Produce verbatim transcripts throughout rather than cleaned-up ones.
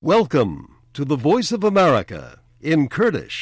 Welcome to the Voice of America in Kurdish.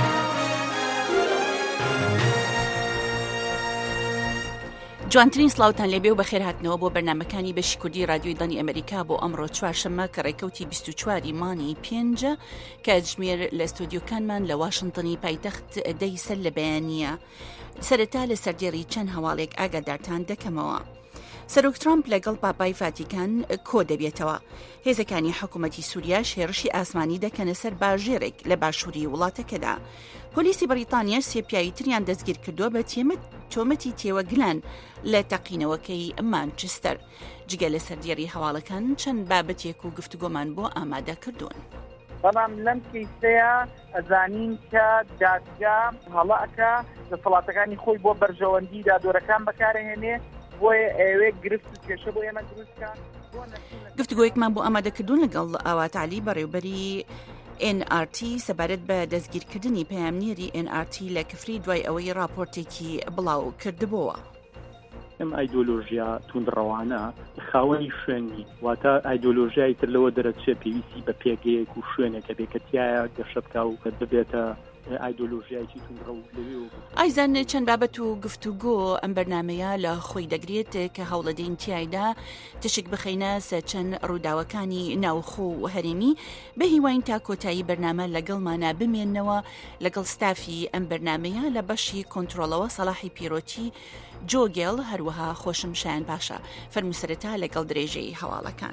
جوانترین سلااوتان لێبێ و بەخێر هاتنەوە بۆ بەرنامەکانی بەشی کوردی رادیۆی دانی ئەمریکا بۆ ئەمڕۆ چوارشەممە کە ڕێکەوتی بیست و چواری مانی پێنجە کە ژمێر لە ستودیۆکانمان لە واشنگتنی پایتەخت دەی سەر لە بەیانیە. سەرەتا لە سەردێڕی چەند هەواڵێک ئاگادارتان دەکەمەوە. سەرۆک ترامپ لەگەڵ پاپای ڤاتیکان کۆ دەبێتەوە. هێزەکانی حکوومەتی سووریاش هێرشی ئاسمانی دەکەنە سەر باژێرێک لە باشووری وڵاتەکەدا. پۆلیسی بەریتانیا سێ پیاوی تریان دەستگیر کردووە بە تۆمەتی تێوەگلان لە تەقینەوەکەی مانچستەر. جگە لە سەردێڕی هەواڵەکان چەند بابەتێک و گفتوگۆمان بۆ ئامادە کردوون. بەڵام لەم کیسەیە ئەزانین کە دادگا هەڵەکە دەسەڵاتەکانی خۆی بۆ بەرژەوەندی دادوەرەکان بەکارهێنێ بۆیە ئەوێ گرفت کێشە بۆ ئێمە دروستکە. گفتوگۆیەکمان بۆ ئامادەکردوون لەگەڵ ئاواتعالی بەڕێوەبەری ئێن ئار تی سەبارەت بە دەستگیرکردنی پەیامنێری ئێن ئار تی لە کفری دوای ئەوەی راپۆرتێکی بڵاو کردبووە. ئەم ئایدۆلۆژیا توندڕەوانە خاوەنی شوێنی واتە ئایدۆلۆژیای تر لەوە دەرەچێت پێویستی بە پێگەیەک و شوێنێکە بێکەتیایە گەشە بکا و کە ببێتە ئایدۆلۆژیایکی توندڕە و لەوێ و ئایزان چەند بابەت و گفتوگۆ ئەم بەرنامەیە لە خۆی دەگرێت کە هەوڵەدەین تیایدا تشک بخەینە سەر چەند ڕووداوەکانی ناوخۆ و هەرێمی بە هیواین تا کۆتایی بەرنامە لەگەڵمانە بمێننەوە لەگەڵ ستافی ئەم بەرنامەیە لە بەشی کۆنتڕۆڵەوە سەلاحی پیرۆتی جۆگێڵ هەروەها خۆشم شایان باشە فەرموسەرەتا لەگەڵ درێژەی هەواڵەکان.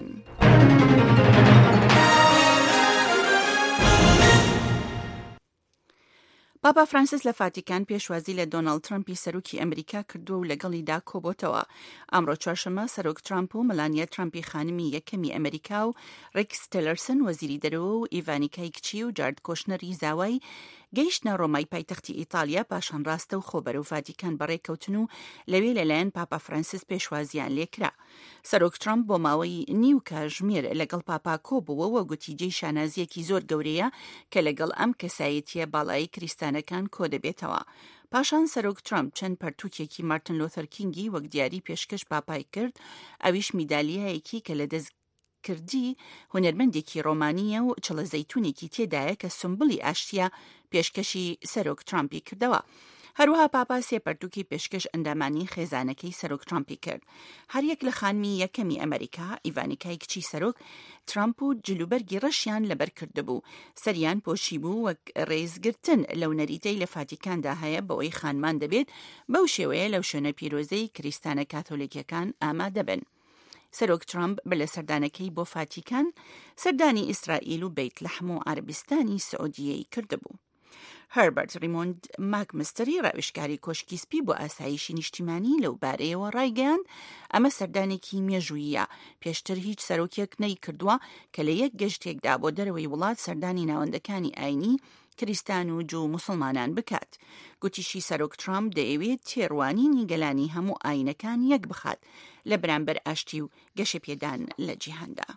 پاپا فرانسیس لە ڤاتیکان پێشوازی لە دۆناڵد ترامپی سەرۆکی ئەمریکا کردووە و لەگەڵیدا کۆبۆتەوە. ئەمڕۆ چوارشەممە سەرۆک ترامپ و مەلانیا ترامپی خانمی یەکەمی ئەمریکا و ڕێکس تیلەرسن وەزیری دەرەوە و ئیڤانیکای کچی و جارد کۆشنەری زاوای گەیشتە ڕۆمای پایتەختی ئیتالیا پاشان ڕاستە و خۆبەرە و ڤاتیکان بەڕێکەوتن و لەوێ لەلایەن پاپا فرانسیس پێشوازیان لێکرا. سەرۆک ترامپ بۆ ماوەی نیو کاتژمێر لەگەڵ پاپا کۆبووە و گوتیجێی شانازیەکی زۆر گەورەیە کە لەگەڵ ئەم کەسایەتیە باڵایی کریستانەکان کۆ دەبێتەوە. پاشان سەرۆک ترامپ چەند پەرتووکێکی مارتن لۆتەر کینگی وەک دیاری پێشکەش پاپای کرد، ئەویش میدالیایەکی کە لە دەست کردی هونەرمەندێکی ڕۆمانیە و چڵە زەیتونێکی تێدایە کە سمبڵی ئاشتیە پێشکەشی سەرۆک ترامپی کردەوە. هەروەها پاپا سێ پەرتووکی پێشکەش ئەندامانی خێزانەکەی سەرۆک ترامپی کرد. هەریەک لە خانمی یەکەمی ئەمریکا ئیڤانیکای کچی سەرۆک ترامپ و جلوبەرگی ڕەشیان لەبەر کردبوو. سەریان پۆشی بوو وەک ڕێزگرتن لەو نەریتەی لە ڤاتیکاندا هەیە بەوەی خانمان دەبێت بەو شێوەیە لەو شوێنە پیرۆزەی کریستانە کاتۆلیکەکان ئامادە بن. سەرۆک ترامپ بە لە سەردانەکەی بۆ ڤاتیکان سەردانی ئیسرائیل و بیت لەحم و عەربستانی سعودیەی کردبوو. هەربەرت ریمۆند ماکمستری ڕاوێژکاری کۆشکی سپی بۆ ئاسایشی نیشتیمانی لەو بارەیەوە ڕایگەیاند ئەمە سەردانێکی مێژوویە، پێشتر هیچ سەرۆکێک نەی کردووە کە لە یەک گەشتێکدا بۆ دەرەوەی وڵات سەردانی ناوەندەکانی ئاینی کریستان و جو مسلمانان بکات. گوتیشی سەرۆک ترامپ دەیەوێت تێڕوانینی گەلانی هەموو ئاینەکان یەک بخات لە بەرامبەر ئاشتی و گەشە پێدان لە جیهاندا.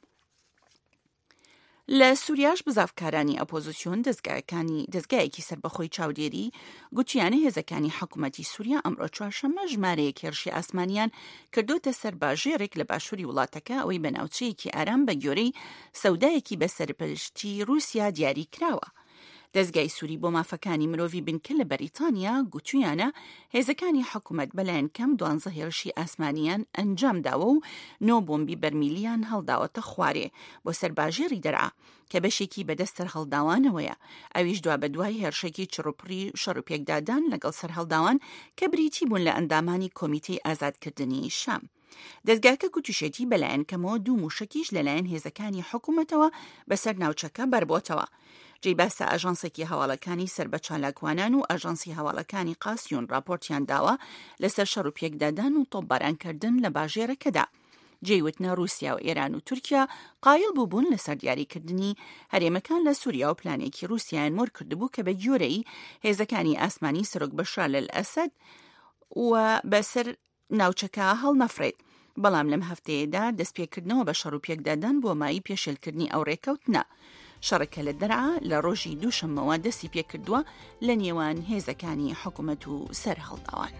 لە سووریاش بزافکارانی ئۆپۆزیسیۆن دەستگایەکانی دەستگایەکی سەربەخۆی چاودێری گوتیانە هێزەکانی حکوومەتی سووریا ئەمڕۆ چوارشەممە ژمارەیەک هێرشی ئاسمانیان کردوتە سەر باژێرێک لە باشووری وڵاتەکە ئەوەی بە ناوچەیەکی ئارام بە گوێرەی سەودایەکی بەسەرپشتی رووسیا دیاری کراوە. دەستگای سووری بۆ مافەکانی مرۆڤی بنکە لە بەریتانیا گوتویانە هێزەکانی حکوومەت بەلایەن کەم دوانزە هێرشی ئاسمانیان ئەنجام داوە و نۆ بۆمبی بەرمیلیان هەڵداوەتە خوارێ بۆ سەر باژێری دەرعا کە بەشێکی بەدەستەر هەڵداوانەوەیە. ئەویش دوا بە دوای هێرشێکی چڕوپڕی شەڕ و پێکدادان لەگەڵ سەر هەڵداوان کە بریتی بوون لە ئەندامانی کۆمیتەی ئازادکردنی شام. دەستگاکە گوتوشێتی بەلایەن کەمەوە دوو موشکیش لەلایەن هێزەکانی حکوومەتەوە بەسەر ناوچەکە بەربۆتەوە. جێی باسە ئاژانسێکی هەواڵەکانی سەر بە چالاکوانان و ئاژانسی هەواڵەکانی قاسیۆن راپۆرتیان داوە لەسەر شەڕ و پێکدادان و تۆپبارانکردن لە باژێرەکەدا. جێیوتنە رووسیا و ئێران و تورکیا قایڵ بووبوون لەسەر دیاریکردنی هەرێمەکان لە سووریا و پلانێکی رووسیایان مۆر کردبوو کە بە گوێرەی هێزەکانی ئاسمانی سەرۆک بەشار ئەسەد و بەسەر ناوچەکە هەڵ نەفرێت. بەڵام لەم هەفتەیەدا دەستپێکردنەوە بە شەڕ و پێکدادان بۆ مای پێشێلکردنی ئەو ڕێکەوتنە. شەڕەکە لە دەرعا لە ڕۆژی دووشەممەوە دەستی پێکردووە لە نێوان هێزەکانی حکوومەت و سەر هەڵداوان.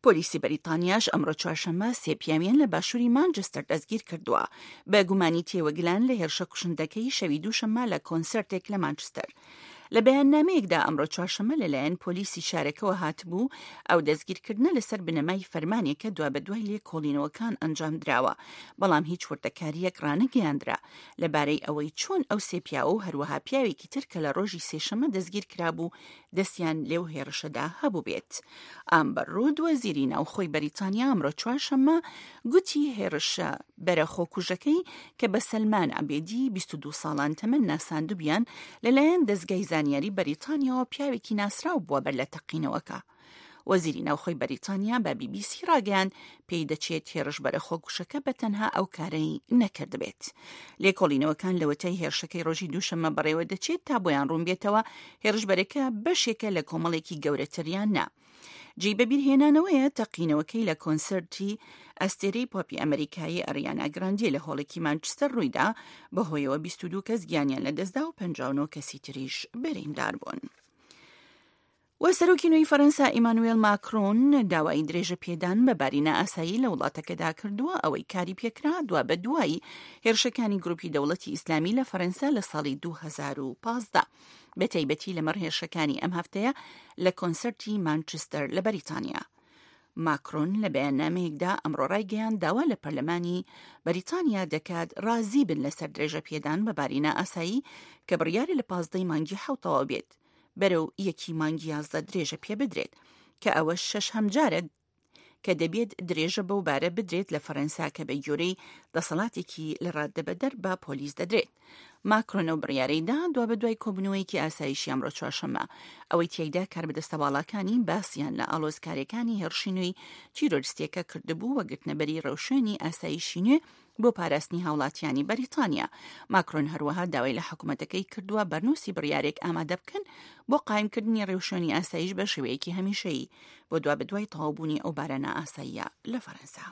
پۆلیسی بەریتانیاش ئەمڕۆ چوارشەممە سێ پیاویان لە باشووری مانچستەر دەستگیر کردووە بە گومانی تێوەگلان لە هێرشە کوشندەکەی شەوی دووشەممە لە کۆنسەرتێک لە مانچستەر. لە بەیاننامەیەکدا ئەمڕۆ چوارشەممە لەلایەن پۆلیسی شارەکەەوە هاتبوو ئەو دەستگیرکردنە لەسەر بنەمای فەرمانێکە دوا بە دوای لێ کۆڵینەوەکان ئەنجام درراوە، بەڵام هیچ وردەکاریەک ڕانەگەیاندرا لەبارەی ئەوەی چۆن ئەو سێ پیاوە و هەروەها پیاوێکی تر کە لە ڕۆژی سێشەمە دەستگیر کرابوو دەستیان لێو هێرشەدا هەبوو بێت. ئامبەر ڕود وەزیری ناوخۆی بەریتانیا ئەمڕۆ چوارشەممە گوتی هێرشە بەرە خۆکوژەکەی کە بە سەلمان عەبێدی بیست و دوو ساڵان تەمەن ناساندوبیان لەلایەن دەستگای زانیاری بەریتانیاوە پیاوێکی ناسراو بووە بەر لە تەقینەوەکە. وەزیری ناوخۆی بەریتانیا بە بی بی سی ڕاگەیاند پێی دەچێت هێرش بەرە خۆکوشەکە بە تەنها ئەو کارەی نەکردبێت. لێکۆڵینەوەکان لەوەتای هێرشەکەی ڕۆژی دووشەممە بەڕێوە دەچێت تا بۆیان ڕوون بێتەوە هێرشبەرەکە بەشێکە لە کۆمەڵێکی گەورەتریان نا. جێی بەبیرهێنانەوەیە تەقینەوەکەی لە کۆنسەرتی ئەستێرەی پۆپی ئەمریکایی ئەریانا گراندێ لە هۆڵێکی مانچستەر ڕوویدا بەهۆیەوە بیست و دوو کەس گیانیان لەدەستدا و پەنجاو و نۆ کەسی تریش بەریندار بوون. و سەرۆکی نوێی فەرەنسا ئیمانوێل ماکرۆن داوای درێژە پێدان بە بارینە ئاسایی لە وڵاتەکەدا کردووە ئەوەی کاری پێکرا دوا بە دوایی هێرشەکانی گروپی دەوڵەتی ئیسلامی لە فەرەنسا لە ساڵی دوو هەزار و پانزدە بە تایبەتی لەمەڕ هێرشەکانی ئەم هەفتەیە لە کۆنسەرتی مانچستەر لە بەریتانیا. ماکرۆن لە بەیاننامەیەکدا ئەمڕۆ ڕایگەیان داوا لە پەرلەمانی بەریتانیا دەکات ڕازی بن لەسەر درێژە پێدان بە بارینە ئاسایی کە بڕیاری لە پازدەی مانگی حوتەوە بێت بەرەو یەکی مانگی یازدە درێژە پێ بدرێت کە ئەوە شەش هەمجارە کە دەبێت درێژە بەو بارە بدرێت لە فەرەنسا کە بە گوێرەی دەسەڵاتێکی لە ڕاددەبەدەر بە پۆلیس دەدرێت. ماکرۆن و بڕیارەیدا دوا بە دوای کۆبنەوەیەکی ئاسایشی ئەمڕۆ چوارشەممە ئەوەی تێیدا کاربەدەستەواڵەکانی باسییان لە ئاڵۆزکارەکانی هێرشی نوێی تیرۆریستیەکە کردبوو وە گرتنەبەری ڕەوشێنی ئاسایشی نوێ بۆ پاراستنی هاوڵاتیانی بەریتانیا. ماکرۆن هەروەها داوای لە حکوومەتەکەی کردووە بەرنووسی بڕیارێک ئامادە بکەن بۆ قایمکردنی ڕێوشێنی ئاسایش بە شێوەیەکی هەمیشەیی بۆ دوا بەدوای تەواوبوونی ئەو بارانە ئاساییە لە فەرەنسا.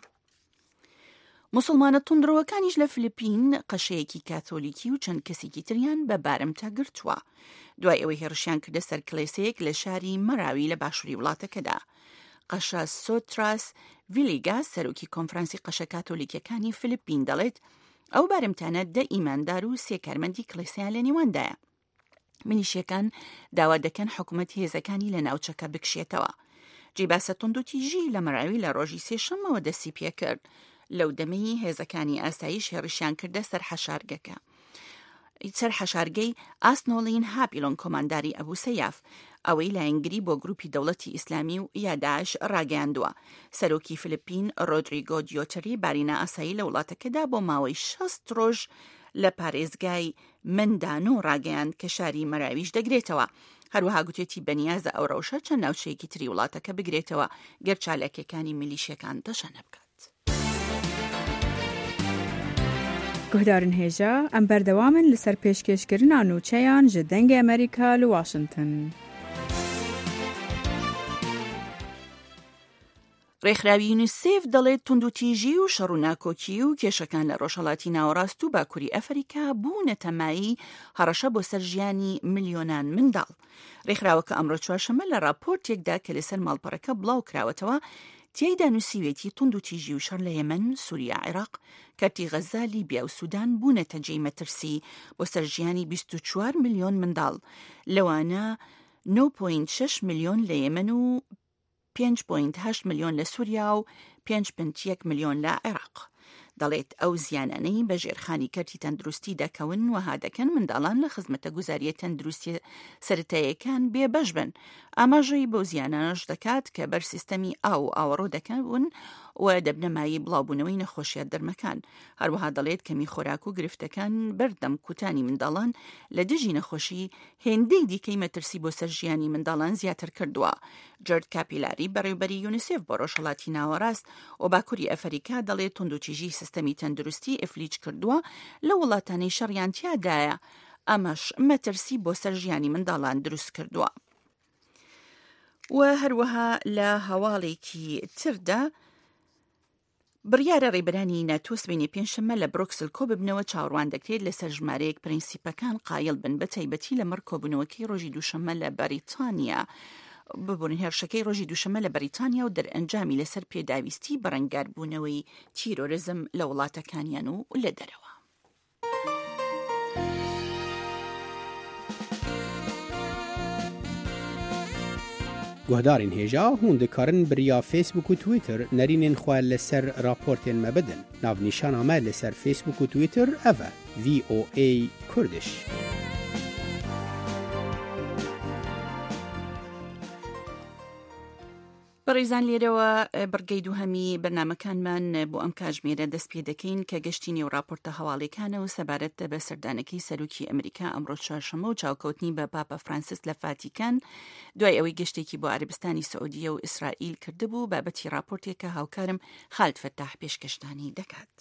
موسڵمانە توندڕەوەکانیش لە فلیپین قەشەیەکی کاتۆلیکی و چەند کەسێکی تریان بە بارمتە گرتووە دوای ئەوەی هێرشیان کردە سەر کڵێسەیەک لە شاری مەراوی لە باشووری وڵاتەکەدا. قەشە سۆتراس ڤیلیگاس سەرۆکی کۆنفرانسی قەشە کاتۆلیکەکانی فلیپین دەڵێت ئەو بارمتانە دە ئیماندار و سێ کارمەندی کڵێسەیان لە نێواندایە. ملیشیەکان داوا دەکەن حکوومەت هێزەکانی لە ناوچەکە بکشێتەوە. جێباسە توندوتیژی لە مەراوی لە ڕۆژی سێشەمەوە دەستی پێ کرد لەو دەمەی هێزەکانی ئاسایش هێرشیان کردە سەر حەشارگەکە. سەر حەشارگەی ئاسنۆڵین هاپیلۆن کۆمانداری ئەبوو سەیاف ئەوەی لایەنگری بۆ گروپی دەوڵەتی ئیسلامی و یاداش ڕاگەیاندووە. سەرۆکی فلیپین ڕۆدریگۆ دیۆتەری بارینە ئاسایی لە وڵاتەکەدا بۆ ماوەی شەست ڕۆژ لە پارێزگای مندانۆ ڕاگەیاند کە شاری مەراویش دەگرێتەوە. هەروەها گوتێتی بەنیازە ئەو ڕەوشە چەند ناوچەیەکی تری وڵاتەکە بگرێتەوە گەر چالاکیەکانی میلیشیەکان دەشە نەبکات. گوهدارن هێژە ئەم بەردەوامن لەسەر پێشکەشکردنا نووچەیان ji dengê ئەمریکا لە واشنگتن. ڕێکخراوی یونیسێف دەڵێت توندوتیژی و شەڕوناکۆکی و کێشەکان لە ڕۆژهەڵاتی ناوەڕاست و باکووری ئەفریقا بوونە تەمایی هەڕەشە بۆ سەر ژیانی ملیۆنان منداڵ. ڕێکخراوەکە ئەمڕۆ چوارشەممە لە راپۆرتێکدا کە لەسەر ماڵپەڕەکە بڵاو کراوەتەوە تیایدا نووسیوێتی توندوتیژی و شەڕ لە یەمەن، سووریا، عێراق، کەرتی غەزا، لیبیا و سوودان بوونەتە جێی مەترسی بۆ سەر ژیانی بیست و چوار ملیۆن منداڵ، لەوانە نۆ پۆینت شەش ملیۆن لە یەمەن و پێنج پۆینت هەشت ملیۆن لە سووریا و پێنج پۆینت یەک ملیۆن لە عێراق. دەڵێت ئەو زیانانەی بە ژێرخانی کەرتی تەندروستی دەکەون وەها دەکەن منداڵان لە خزمەتە گوزاریە تەندروستی سەرەتاییەکان بێبەش بن. ئاماژەی بۆ زیانانەش دەکات کە بەر سیستەمی ئاو و ئاوەڕۆ دەکەون و دەبنەمایی بڵاوبوونەوەی نەخۆشیە دەرمەکان. هەروەها دەڵێت کەمی خۆراک و گرفتەکان بەردەم کوتانی منداڵان لە دژی نەخۆشی هێندەی دیکەی مەترسی بۆ سەر ژیانی منداڵان زیاتر کردووە. جۆرج کاپیلاری بەڕێوەبەری یونیسێف بۆ ڕۆژهەڵاتی ناوەڕاست و باکووری ئەفریقا دەڵێت توندوتیژی سیستەمی تەندروستی ئەفلیج کردووە لە وڵاتانەی شەڕیان تیادایە، ئەمەش مەترسی بۆ سەر ژیانی منداڵان دروست کردووە. و هەروەها لە هەواڵێکی تردا بڕیارە ڕێبەرانی ناتۆ سبەینی پێنجشەممە لە برۆکسل کۆ ببنەوە چاوەڕوان دەکرێت لەسەر ژمارەیەک پرینسیپەکان قایل بن بە تایبەتی لەمەڕ کۆبوونەوەکەی ڕۆژی دووشەممە لە بەریتانیا. ببوون هێرشەکەی ڕۆژی دووشەمە لە بەریتانیا و دەرئەنجامی لەسەر پێداویستی بەڕەنگاربوونەوەی تیرۆریزم لە وڵاتەکانیان و لە دەرەوە. گوهدارین هێژا هون دikarin biriya Facebook û Twitter nerînên xwe li ser raportên me bidin. Navnîşana me li ser Facebook û Twitter ev e V O A Kurdish. بەڕێزان لێرەوە بەرگەی دووهەمی بەرنامەکانمان بۆ ئەم کاتژمێرە دەست پێ دەکەین کە گەشتی نێو راپۆرتە هەواڵەکانە و سەبارەت بە سەردانەکەی سەرۆکی ئەمریکا ئەمڕۆ چوارشەمە و چاوکەوتنی بە پاپە فرانسیس لە ڤاتیکان دوای ئەوەی گەشتێکی بۆ عەربستانی سعودیە و ئیسرائیل کردبوو بابەتی راپۆرتێکە هاوکارم خالد فەتاح پێشکەشتانی دەکات.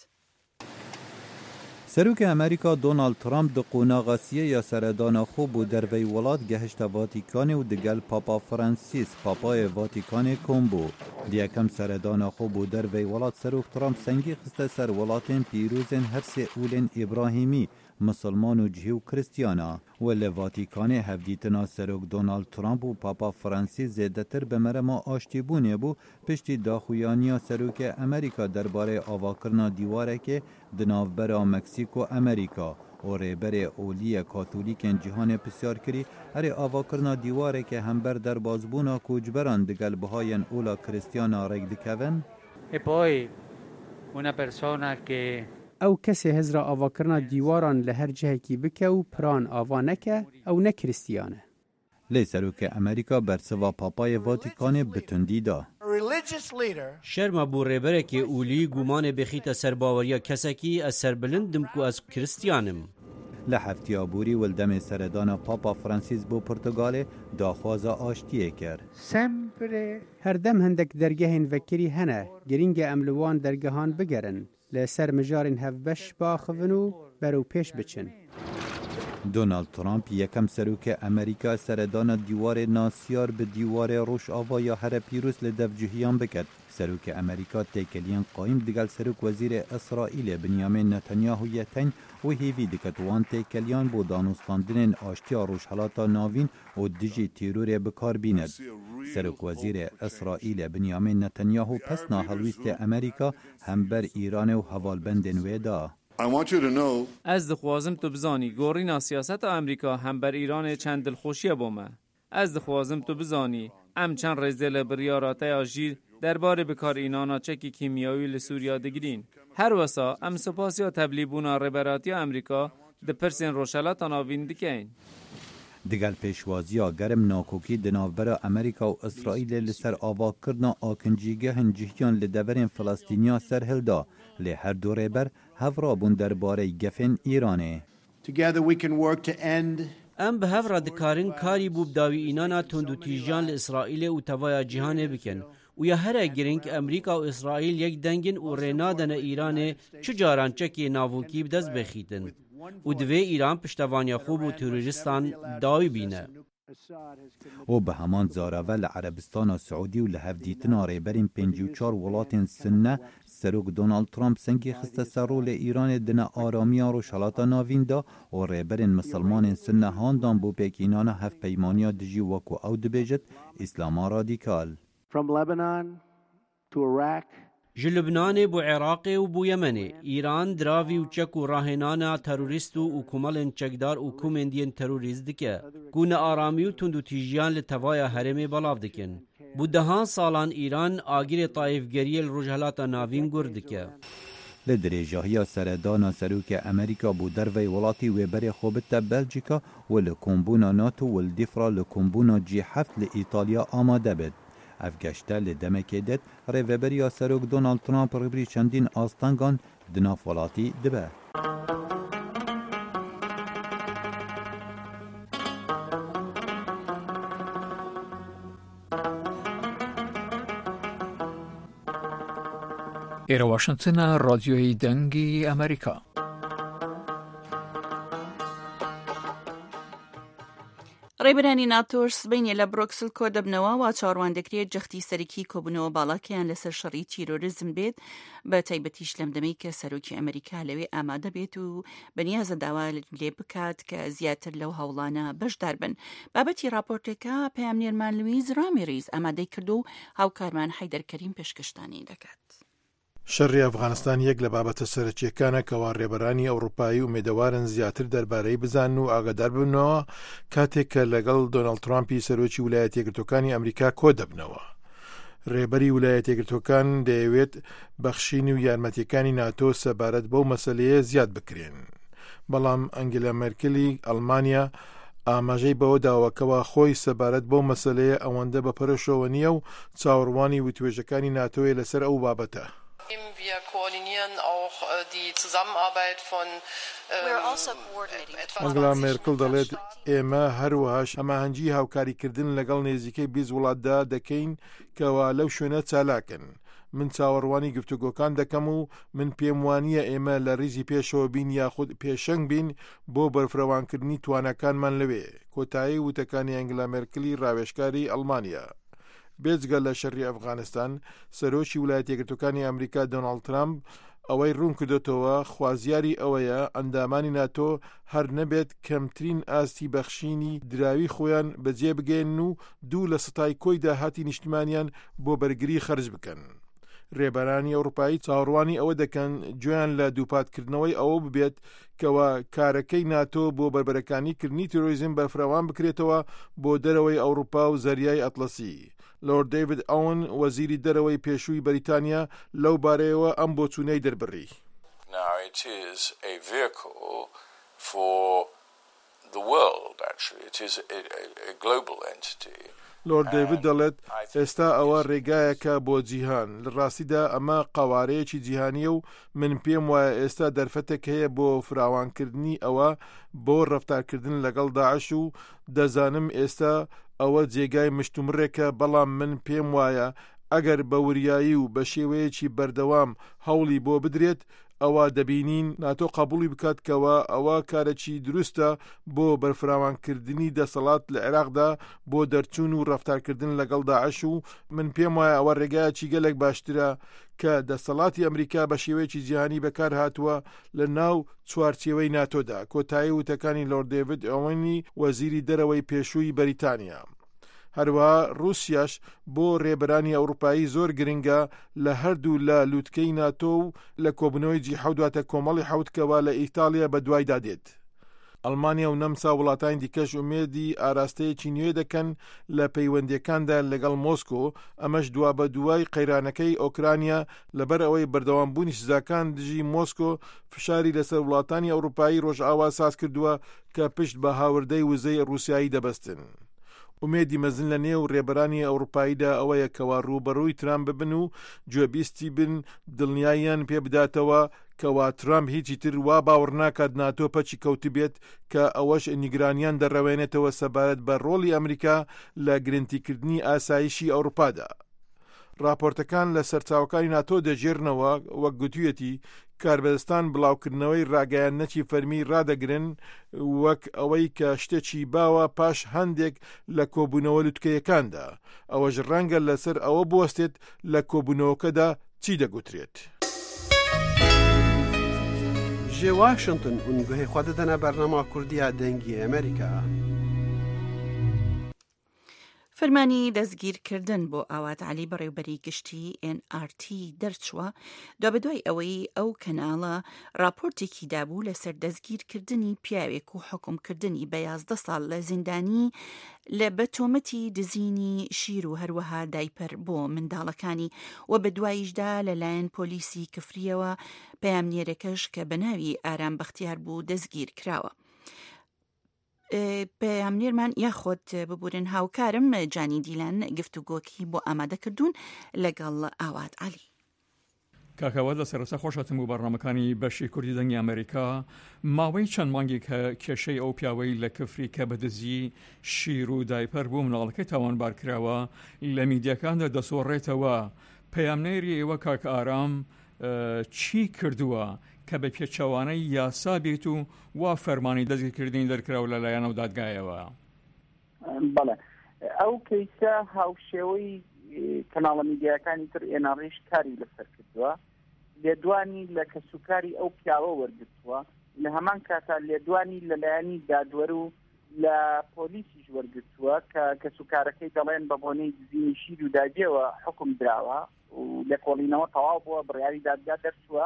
سەرۆکی ئەمریکا دۆنالد ترامپ di qûnaxasiya ya seredana xwe bû dervey welat gehişta Vatikanê û digel Papa Francis Papayê Vatikanê kom bû. Di yekem seredana xwe bû dervey welat Serok Trump sengî xiste ser welatên pîrozên her sê ûlên İbrahîmî, Musulman û cihê û Kristiyana. We li Vatikanê hevdîtina Serok Donald Trump û Papa Francis zêdetir bi merema aştîbûnê bû piştî daxuyaniya Serokê Amerîka derbarê avakirina dîwarekê di navbera Meksîk û Amerîka. O rêberê Oliyê Katolîkên cîhanê pisyar kirî herê avakirina dîwarekê hember derbasbûna koçberan digel bihayên ola Kristiyana rêk dikevin. E poi una persona che ew kesê hezra avakirina dîwaran li her cihekî bike û piran ava neke ew ne Kristiyan e. Lê Serokê Amerîka bersiva Papayê Vatikanê bi tundî da. Şerma bû rêberekê ûlî gumanê bixîte ser baweriya kesekî ez serbilindim ku ez Kristiyanim. Li heftiya borî wildemê seredana Papa Francis bû Portugalê daxwaza aştiyê kir. Herdem hindek dergehên vekirî hene girîng e em li wan dergehan bigerin li ser mijarên hevbeş biaxivin û berû pêş biçin. Donald Trump yekem serokê Amerîka seredana dîwarê nasiyar bi dîwarê Rojava ya here pîroz li devcihiyan biket. Serokê Amerîka têkeliyan qayîm digel Serok Wezîrê İsraîlê Binyamin Netanyahûyê teng û hêvî diket wan têkeliyan bo danûstandinên aştiya rojhelata navîn û dijî tîrorê bikarbînin. Serok Wezîrê İsraîlê Binyamin Netanyahu pesna helwîstê Amerîka hember Îranê û hevalbendên wê da. Ez dixwazim tu bizanî gorîna siyaseta Amerîka hember Îranê çend dilxweşiye bo me. Ez dixwazim tu bizanî em çend rêzê li biryara te ya jîr derbarê bikarînana çekî kîmyawî li Sûriya digirîn. Her wesa em spasiya teblîbûna rêberatiya Amerîka di pirsên rojhelata navîn dikeyn. Digel pêşwaziya germ nakokî di navbera Amerîka û İsraîlê li ser avakirina akincîgehên cihyan li deverên Filistîniya serhilda. Lê her du rêber hevra bûn derbarê gefên Îranê. Em bi hev re dikarin karî bû bidawîînana tundûtîjiyan li İsraîlê û tevaya cîhanê bikin. û ya here giring Amerîka û İsraîl yek dengin û rênadene Îranê çi caran çekê navokî bi dest bixîtin. û divê Îran piştevaniya xwe bû terorîstan dawî bîne. O bi heman zarave li Erebistana Siûdî û li hevdîtina rêberên pêncî û çar welatên Sunne Serok Donald Trump sengî xiste ser rolê Îranê di ne aramiya rojhelata navîn da û rêberên misilmanên Sunne handan bû pêkînana hevpeymaniya dijî wekû ew dibêjit îslama radîkal. Ji Lubnanê bû Iraqê û bû Yemenê, Îran diravî û çek û rahênana terorîst û komelên çekdar û komendiyên terorîst dike. Ku nearamî û tundûtîjiyan li tevaya herêmê belav dikin. Bu dehan salan Îran agirê tayîfgeriyê li rojhelata navîn gur dike. Li dirêjahiya seredana Serokê Amerîka bû dervey welatî wêberê xwe bite Belçîka û li kombûna NATO û li dîfra li kombûna G heft li Îtalya amade bit. Ev geşte li demekê det rêveberiya Serok Donald Trump rêberî çendîn astangan di nav welatî dibe. Era Washington'a radyoyu dengi Amerika. ڕێبەرانی ناتۆش سبەینێ لە برۆکسل کۆ دەبنەوە و چاڕوان دەکرێت جەختی سەرەکی کۆبوونەوە باڵاکیان لەسەر شەڕی تیرۆریزم بێت بە تایبەتیش لەم دەمەی کە سەرۆکی ئەمریکا لەوێ ئامادە بێت و بەنیازە داوا لێ بکات کە زیاتر لەو هەوڵانە بەشدار بن. بابەتی راپۆرتێکە پەیامنێرمان لویز ڕامیریز ئامادەی کردو و هاوکارمان حەیدەرکەریم پێشکەشتانی دەکات. شەڕی ئەفغانستان یەک لە بابەتە سەرەکیەکانە کەوا ڕێبەرانی ئەوروپایی ومێدەوارن زیاتر دەربارەی بزان و ئاگادار ببنەوە کاتێک کە لەگەڵ دۆناڵد ترامپی سەرۆکی ویلایەتە یەکگرتووەکانی ئەمریکا کۆ دەبنەوە. ڕێبەری ویلایەتە یەکگرتووەکان دەیەوێت بەخشینی و یارمەتیەکانی ناتۆ سەبارەت بەو مەسەلەیە زیاد بکرێن. بەڵام ئەنگلا مێرکلی ئەڵمانیا ئاماژەی بەوە داوەکەوە خۆی سەبارەت بەو مەسەلەیە ئەوەندە بەپەرەشەوە نییە و چاوەڕوانی وتوێژەکانی ناتۆیە لەسەر ئەو بابەتە. Wir koordinieren auch die Zusammenarbeit von ئەنگلا مێرکل دەڵێت ئێمە هەروەهاش ئەماهەنگی هاوکاریکردن لەگەڵ نێزیکەی بیست وڵاتدا دەکەین کەوا لەو شوێنە چالاکن. من چاوەڕوانی گفتوگۆکان دەکەم و من پێم وانییە ئێمە لە ریزی پێشەوە بین یاخود پێشەنگ بین بۆ بەرفرەوانکردنی توانەکانمان لەوێ. کۆتایی وتەکانی ئەنگلا مێرکلی ڕاوێژکاری ئەڵمانیا. بێجگە لە شەڕی ئەفغانستان سەرۆکی ویلایەتە یەکگرتووەکانی ئەمریکا دۆناڵد ترامپ ئەوەی ڕوون کردوتەوە خوازیاری ئەوەیە ئەندامانی ناتۆ هەر نەبێت کەمترین ئاستی بەخشینی دراوی خۆیان بەجێ بگەین و دوو لە سەتای کۆی داهاتی نیشتمانیان بۆ بەرگری خەرج بکەن. ڕێبەرانی ئەوروپایی چاوەڕوانی ئەوە دەکەن گوێیان لە دووپاتکردنەوەی ئەوە ببێت کەوا کارەکەی ناتۆ بۆ بربەرەکانی کردنی تیرۆریزم بەفراوان بکرێتەوە بۆ دەرەوەی ئەوروپا و زەریای ئەتلەسی. لۆرد دەیڤید ئەون وەزیری دەرەوەی پێشووی بەریتانیا لەو بارەیەوە ئەم بۆچوونەی دەربڕی. Now it is a vehicle for the world actually. It is a, a, a global entity. لۆرد دەیڤید دەڵێت ئێستا ئەوە ڕێگایەکە بۆ جیهان. لە ڕاستیدا ئەمە قەوارەیەکی جیهانیە و من پێم وایە ئێستا دەرفەتێک هەیە بۆ فراوانکردنی ئەوە بۆ ڕەفتارکردن لەگەڵ داعش و دەزانم ئێستا ئەوە جێگای مشتومڕێکە، بەڵام من پێم وایە ئەگەر بە وریایی و بە شێوەیەکی بەردەوام هەوڵی بۆ بدرێت ئەوە دەبینین ناتۆ قبولی بکات کەوە ئەوە کارێکی دروستە بۆ بەرفراوانکردنی دەسەڵات لە عێراقدا بۆ دەرچوون و ڕەفتارکردن لەگەڵ داعش و من پێم وایە ئەوە ڕێگایەکی گەلێک باشترە کە دەسەڵاتی ئەمریکا بە شێوەیەکی جیهانی بەکار هاتووە لە ناو چوارچێوەی ناتۆدا. کۆتایی وتەکانی لۆرد دەیڤید ئەوەنی وەزیری دەرەوەی پێشووی بەریتانیا. هەروەها رووسیاش بۆ ڕێبەرانی ئەوروپایی زۆر گرنگە لە هەردوو لە لووتکەی ناتۆ و لە کۆبنەوەی جی حەوداتە کۆمەڵی حەوتکەوە لە ئیتالیا بە دوای دادێت. ئەڵمانیا و نەمسا وڵاتانی دیکەش ئومێدی ئاراستەیەکی نوێ دەکەن لە پەیوەندیەکاندا لەگەڵ مۆسکۆ. ئەمەش دوا بە دوای قەیرانەکەی ئۆکرانیا لەبەر ئەوەی بەردەوامبوونی سزاکان دژی مۆسکۆ فشاری لەسەر وڵاتانی ئەوروپایی ڕۆژئاوا ساز کردووە کە پشت بە هاوردەی وزەی ڕووسایی دەبەستن. ئومێدی مەزن لە نێو ڕێبەرانی ئەوروپاییدا ئەوەیە کەوا ڕووبەڕووی ترامپ ببن و گوێبیستی بن دڵنیاییان پێ بداتەوە کەوا ترامپ هیچی تر وا باوەڕ ناکات ناتۆ پەچی کەوت بێت کە ئەوەش نیگرانیان دەڕەوێنێتەوە سەبارەت بە ڕۆڵی ئەمریکا لە گرنگتیکردنی ئاسایشی ئەوروپادا. راپۆرتەکان لە سەرچاوەکانی ناتۆ دەژێرنەوە وەک گوتوویەتی کاربەدەستان بڵاوکردنەوەی ڕاگەیاندنەی فەرمی ڕادەگرن وەک ئەوەی کە شتێکی باوە پاش هەندێک لە کۆبوونەوە لوتکەیەکاندا. ئەوەش ڕەنگە لەسەر ئەوە بوەستێت لە کۆبوونەوەکەدا چی دەگوترێت. ji Washington û guhê xwe didine bernama Kurdiya dengî Amerîka. فەرمانی دەستگیرکردن بۆ ئاوات عەلی بەڕێوەبەری گشتی ئێن ئار تی دەرچووە دوا بەدوای ئەوەی ئەو کەناڵە راپۆرتێکی دابوو لەسەر دەستگیرکردنی پیاوێک و حکومکردنی بە یازدە ساڵ لە زیندانی لە بەتۆمەتی دزینی شیر و هەروەها دایپەر بۆ منداڵەکانی و بە دواییشدا لەلایەن پۆلیسی کفریەوە پەیامنێرەکەش کە بەناوی ئارام بەختیار بوو دەستگیر کراوە. پەیامنێرمان یاخۆت ببورن هاوکارم جانی دیلان گفتوگۆکی بۆ ئامادەکردوون لەگەڵ ئاوات عەلی. کاکەوە لە سەرەتا خۆشەتم و بەڕنامەکانی بەشی کوردی دەنگی ئەمریکا ماوەی چەند مانگی کە کێشەی ئەو پیاوەی لە کفری کە بەدزی شیر و دایپەر بوو مناڵەکەی تاوانبار کراوە لە میدیاکاندا دەسۆڕێتەوە. پەیامنێری ئێوە کاک ئارام چی کردووە کە بە پێچەوانەی یاسا بێت و وا فەرمانی دەستگیرکردنی دەرکراوە لەلایەن ئەو دادگایەوە؟ بەڵێ ئەو کەیسە هاوشێوەی کەناڵە میدیاکانی تر ئێناڕیش کاری لەسەر کردووە، لێدوانی لە کەسوکاری ئەو پیاوە وەرگرتووە، لە هەمان کاتا لێدوانی لەلایەنی دادوەر و لە پۆلیسیش وەرگرتووە کە کەسوکارەکەی دەڵێن بە بۆنەی دزینی شیر و داگیەوە حکم دراوە و لە کۆڵینەوە تەواو بووە، بڕیاری دادگا دەرچووە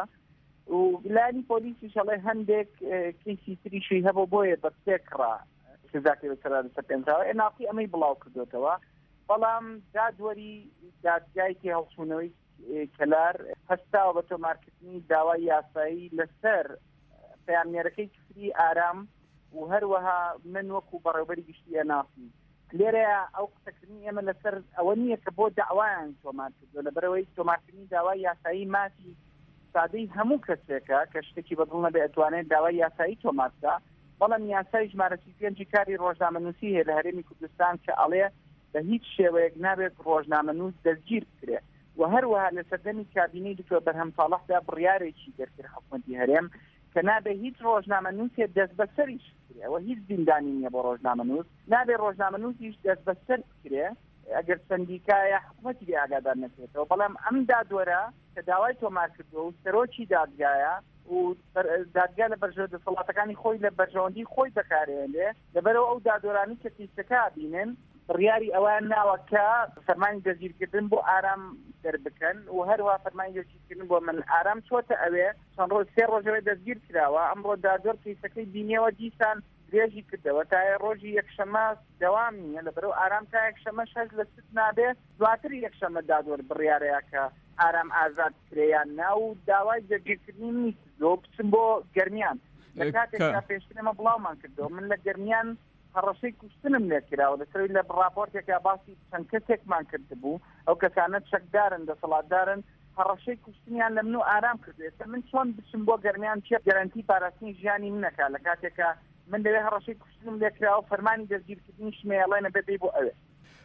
و لایەنی پۆلیسیش ئەڵێ هەندێک کەیسی تریشی هەبوو بۆیە بە سێکڕا سزاکەی بەسەر لەسەر پێنجراوە ئێناقی ئەمەی بڵاو کردوێتەوە. بەڵام دادوەری دادگایکی هەڵسوونەوەی کەلار هەستاوە بە تۆمارکردنی داوای یاسایی لەسەر پەیامنێرەکەی کفری ئارام و هەروەها من وەکو بەڕێوەبەری گشتی ئێناقی لێرەیە ئەو قسەکردنی ئێمە لەسەر ئەوە نییە کە بۆ داوایان تۆمار کردو لەبەرەوەی تۆمارکردنی داوای یاسایی ماسی سادەی هەموو کەسێکە کە شتێکی بەدڵ نەبێ ئەتوانێت داوای یاسایی تۆمارکە. بەڵام یاسای ژمارە سی پێنجی کاری ڕۆژنامەنووسی هەیە لە هەرێمی کوردستان کە ئەڵێ بە هیچ شێوەیەک نابێت ڕۆژنامەنووس دەستگیر بکرێت و هەروەها لە سەردەمی کابینەی دکتۆر بەرهەم ساڵحدا بڕیارێکی دەرکرد حکوومەتی هەرێم کە نابێ هیچ ڕۆژنامەنووسێ دەست بەسەریش بکرێ ئەوە هیچ زیندانی نییە بۆ ڕۆژنامەنووس، نابێ ڕۆژنامەنووسیش دەست بەسەر بکرێ ئەگەر سندیکایە حکوومەتی بێ ئاگادار نەکرێتەوە. بەڵام ئەم دادوەرە کە داوای تۆمار کردووە و سەرۆکی دادگایە و دادگا لە بەرژەوە دەسەڵاتەکانی خۆی لە بەرژەوەندی خۆی بەکارهێنێ لەبەرەوە ئەو دادوەرانی کە کەیسەکە بینن بڕیاری ئەوان ناوە کە فەرمانی دەستگیرکردن بۆ ئارام دەربکەن و هەروە فەرمانی دەستگیرکردن بۆ من ئارام چۆتە ئەوێ چەند ڕۆژ سێ ڕۆژەوەی دەستگیر کراوە، ئەمڕۆ دادوەر کەیسەکەی بینیەوە دیسان درێژی کردەوە تا ڕۆژی یەکشەمە دەوام نییە لەبەرەوە ئارام تا یەکشەمە شەش لە ست نابێ دواتر یەکشەمە دادوەر بڕیارەیە کە ئارام ئازاد کرێیان ناو داوای دەستگیرکردنی نیست زۆ بچم بۆ گەرمیان لە کاتێکا پێشترێمە بڵاومان کردەوە من لە گەرمیان هەڕەشەی کوشتنم لێ کراوە لەسەروی لە ڕاپۆرتێکا باسی چەند کەسێکمان کردبوو ئەو کەسانە چەکدارن دەسەڵاتدارن هەڕەشەی کوشتنیان لە من و ئارام کردێت من چۆن بچم بۆ گەرمیان چێ گەرانتی پاراستنی ژیانی منەکە لە کاتێکا من دەوێ هەڕەشەی کوشتنم لێ کراوە فەرمانی دەستگیرکردنی شمێڵێنە بێدەی بۆ ئەوێ.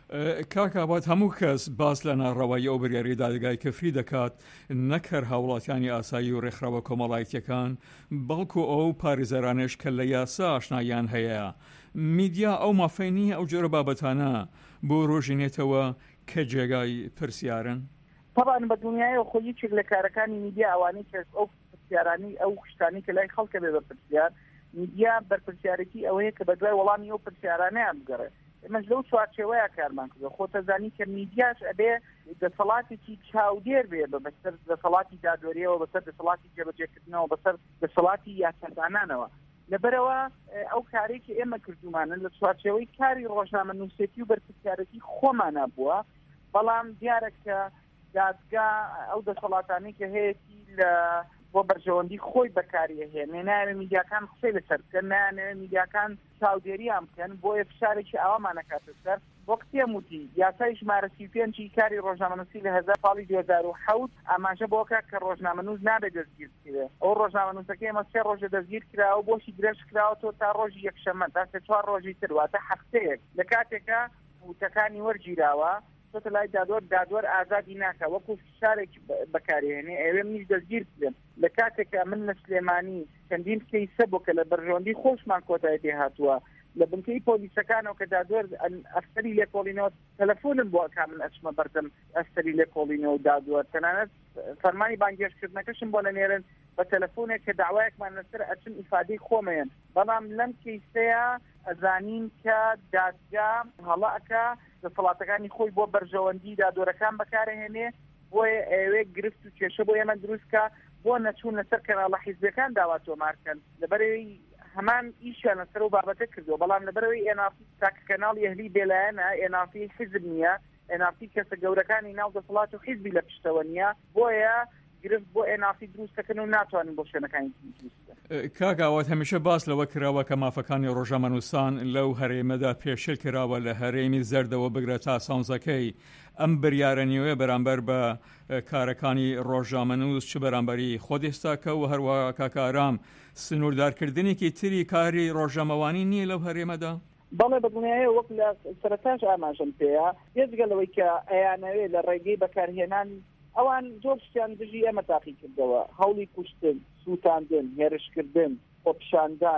کاکابات هەموو کەس باس لە ناڕەوایی ئەو بریاری دادگای کەفری دەکات نەکەر هاوڵاتیانی ئاسایی و ڕێکخراوە کۆمەڵایەتیەکان بەڵکو ئەو پارێزەرانش کە لە یاسا ئاشنایان هەیە میدیا ئەو مافەینی ئەو جۆرە بابەتانە بۆ ڕۆژینێتەوە کە جێگای پرسیارن. طبعاً بە دنیای خۆ یەکێک لە کارەکانی میدیا ئەوانەی کە ئەو پرسیارانی ئەو شتانی کە لای خەڵکە بێ بە پرسیار میدیا بەرپرسیارەتی ئەوەیە کە بە دوای وەڵامی ئەو پرسیارانەیان بگەڕێت. ئێمەش لەو چوارچێوەیە کارمان کردو خۆتەزانی کە میدیاش ئەبێ دەسەڵاتێکی چاودێر بێ بە بەسەر دەسەڵاتی دادوەریەوە بەسەر دەسەڵاتی جێبەجێکردنەوە بەسەر دەسەڵاتی یاسەدانانەوە لەبەرەوە ئەو کارێکی ئێمە کردومانە لە چوارچێوەی کاری ڕۆژنامەنووسێتی و بەرپرسیارەتی خۆمانە بووە. بەڵام دیارە کە دادگا ئەو دەسەڵاتانی کە هەیەی لە بۆ بەرژەوەندی خۆی بەکاری هێنێ نایەوێت میدیاکان قسەی لەسەر بکەن، نایەوێت میدیاکان چاودێریان بکەن بۆیە فشارێکی ئەوەمانە کاتە سەر بۆ قسێم وتی یاسای ژمارە سی و پێنجی کاری ڕۆژنامەنووسی لە هەزار ساڵی دوو هەزار و حەوت ئاماژە بۆکە کە ڕۆژنامەنووس نابێت دەستگیر بکرێت. ئەو ڕۆژنامەنووسەکەی ئێمە سێ ڕۆژە دەستگیر کراوە بۆشی درێژ کراوەتەوە تا ڕۆژی یەکشەمە تا سێ چوار ڕۆژی تر واتە هەفتەیەک لە کاتێکە وتەکانی وەرگیراوە تۆتە لای دادوەر دادوەر ئازادی ناکە وەکو فشارێک بەکارهێنێ ئێوێ منیش دەستگیر بکرێن لە کاتێکە من لە سلێمانی چەندین کەیسە بۆ کە لە بەرژەوەندی خۆشمان کۆتای پێ هاتووە لە بنکەی پۆلیسەکانەوە کە دادوەر ئەفسەری لێکۆڵینەوە تەلەفۆنم بۆ ئەکا من ئەچمە بەردەم ئەفسەری لێکۆڵینەوە و دادوەر تەنانەت فەرمانی بانگێشکردنەکەشم بۆ لەنێرن بە تەلەفۆنێک کە داوایەکمان لەسەر ئەچن ئیفادەی خۆمەیەن. بەڵام لەم کەیسەیە ئەزانین کە دادگا هەڵەکە دەسەڵاتەکانی خۆی بۆ بەرژەوەندی دادوەرەکان بەکارهێنێ بۆیە ئەوێ گرفت و کێشە بۆ ئێمە دروستکە بۆ نەچوون لەسەر کەناڵە حیزبەکان داوا تۆمارکەن لەبەرەوەی هەمان ئیشیان لەسەر و بابەتە کردو. بەڵام لەبەرەوەی ئێنافی تاکە کەناڵی ئەهلی بێلایەنە ئێنافی حیزب نییە ئێنافی کەسە گەورەکانی ناو دەسەڵات و حیزبی لە پشتەوە نییە بۆیە گرفت بۆ ئێنافی دروستەکەن و ناتوانین بۆ شوێنەکانی دروستە. کاگاوات هەمیشە باس لەوە کراوە کە مافەکانی ڕۆژنامەنووسان لەو هەرێمەدا پێشل کراوە لە هەرێمی زەردەوە بگرە تا سەوزەکەی ئەم بریارە نیوێ بەرامبەر بە کارەکانی ڕۆژنامەنووس چ بەرامبەری خۆدێستاکە و هەروە کاکارام سنووردارکردنێکی تری کاری ڕۆژنامەوانی نییە لەو هەرێمەدا؟ بەڵێ بەدنیایە وەک لە سەرەتاش ئاماژەم پێەیە بێجگەلەوەی کە ئەیانەوێت لە ڕێگەی بەکارهێنان ئەوان زۆر شتیان دژی ئێمە تاقی کردەوە هەوڵی کوشتن سووتاندن هێرشکردن خۆپشاندان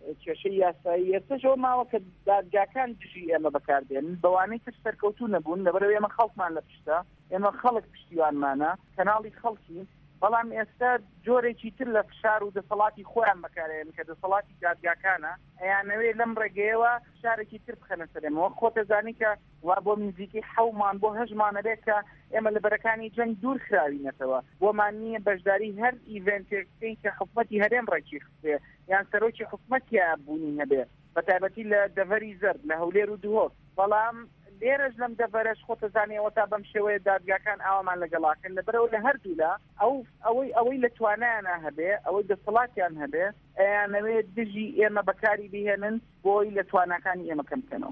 کێشەی یاسایی ئێستاژەوە ماوە کە دادگاکان دژی ئێمە بەکاردێن بەوانەی تر سەرکەوتوو نەبوون لەبەرەوە ئێمە خەڵکمان لە پشتە ئێمە خەڵک پشتیوانمانە کەناڵی خەڵکی بەڵام ئێستا جۆرێکی تر لە فشار و دەسەڵاتی خۆیان بەکارێن کە دەسەڵاتی دادگاکانە ئەیانەوێ لەم ڕێگەیەوە فشارێکی تر بخەنە سەرێمەوە خۆتەزانی کە وا بۆ نزیکی حەومان بۆ هەژمانە بێت کە ئێمە لە بەرەکانی جەنگ دوور خراوینەتەوە بۆمان نییە بەشداری هەر ئیڤنتێکەکەی کە حکومەتی هەرێم ڕێکی خستێ یان سەرۆکی حکومەتیا بوونی هەبێ بەتایبەتی لە دەڤەری زەرد لە هەولێر و دوهۆک بەڵام لێرەش لەم دەڤەرەش خۆتەزانیەوە تا بەم شێوەیە دادگاکان ئاوامان لەگەڵاکەن لەبەرەوە لە هەردوولا ئەو ئەوەی ئەوەی لە توانایانە هەبێ ئەوەی دەسەڵاتیان هەبێ ئەیانەوێت دژی ئێمە بەکاری بهێنن بۆی لە تواناکانی ئێمە کەم بکەنەوە.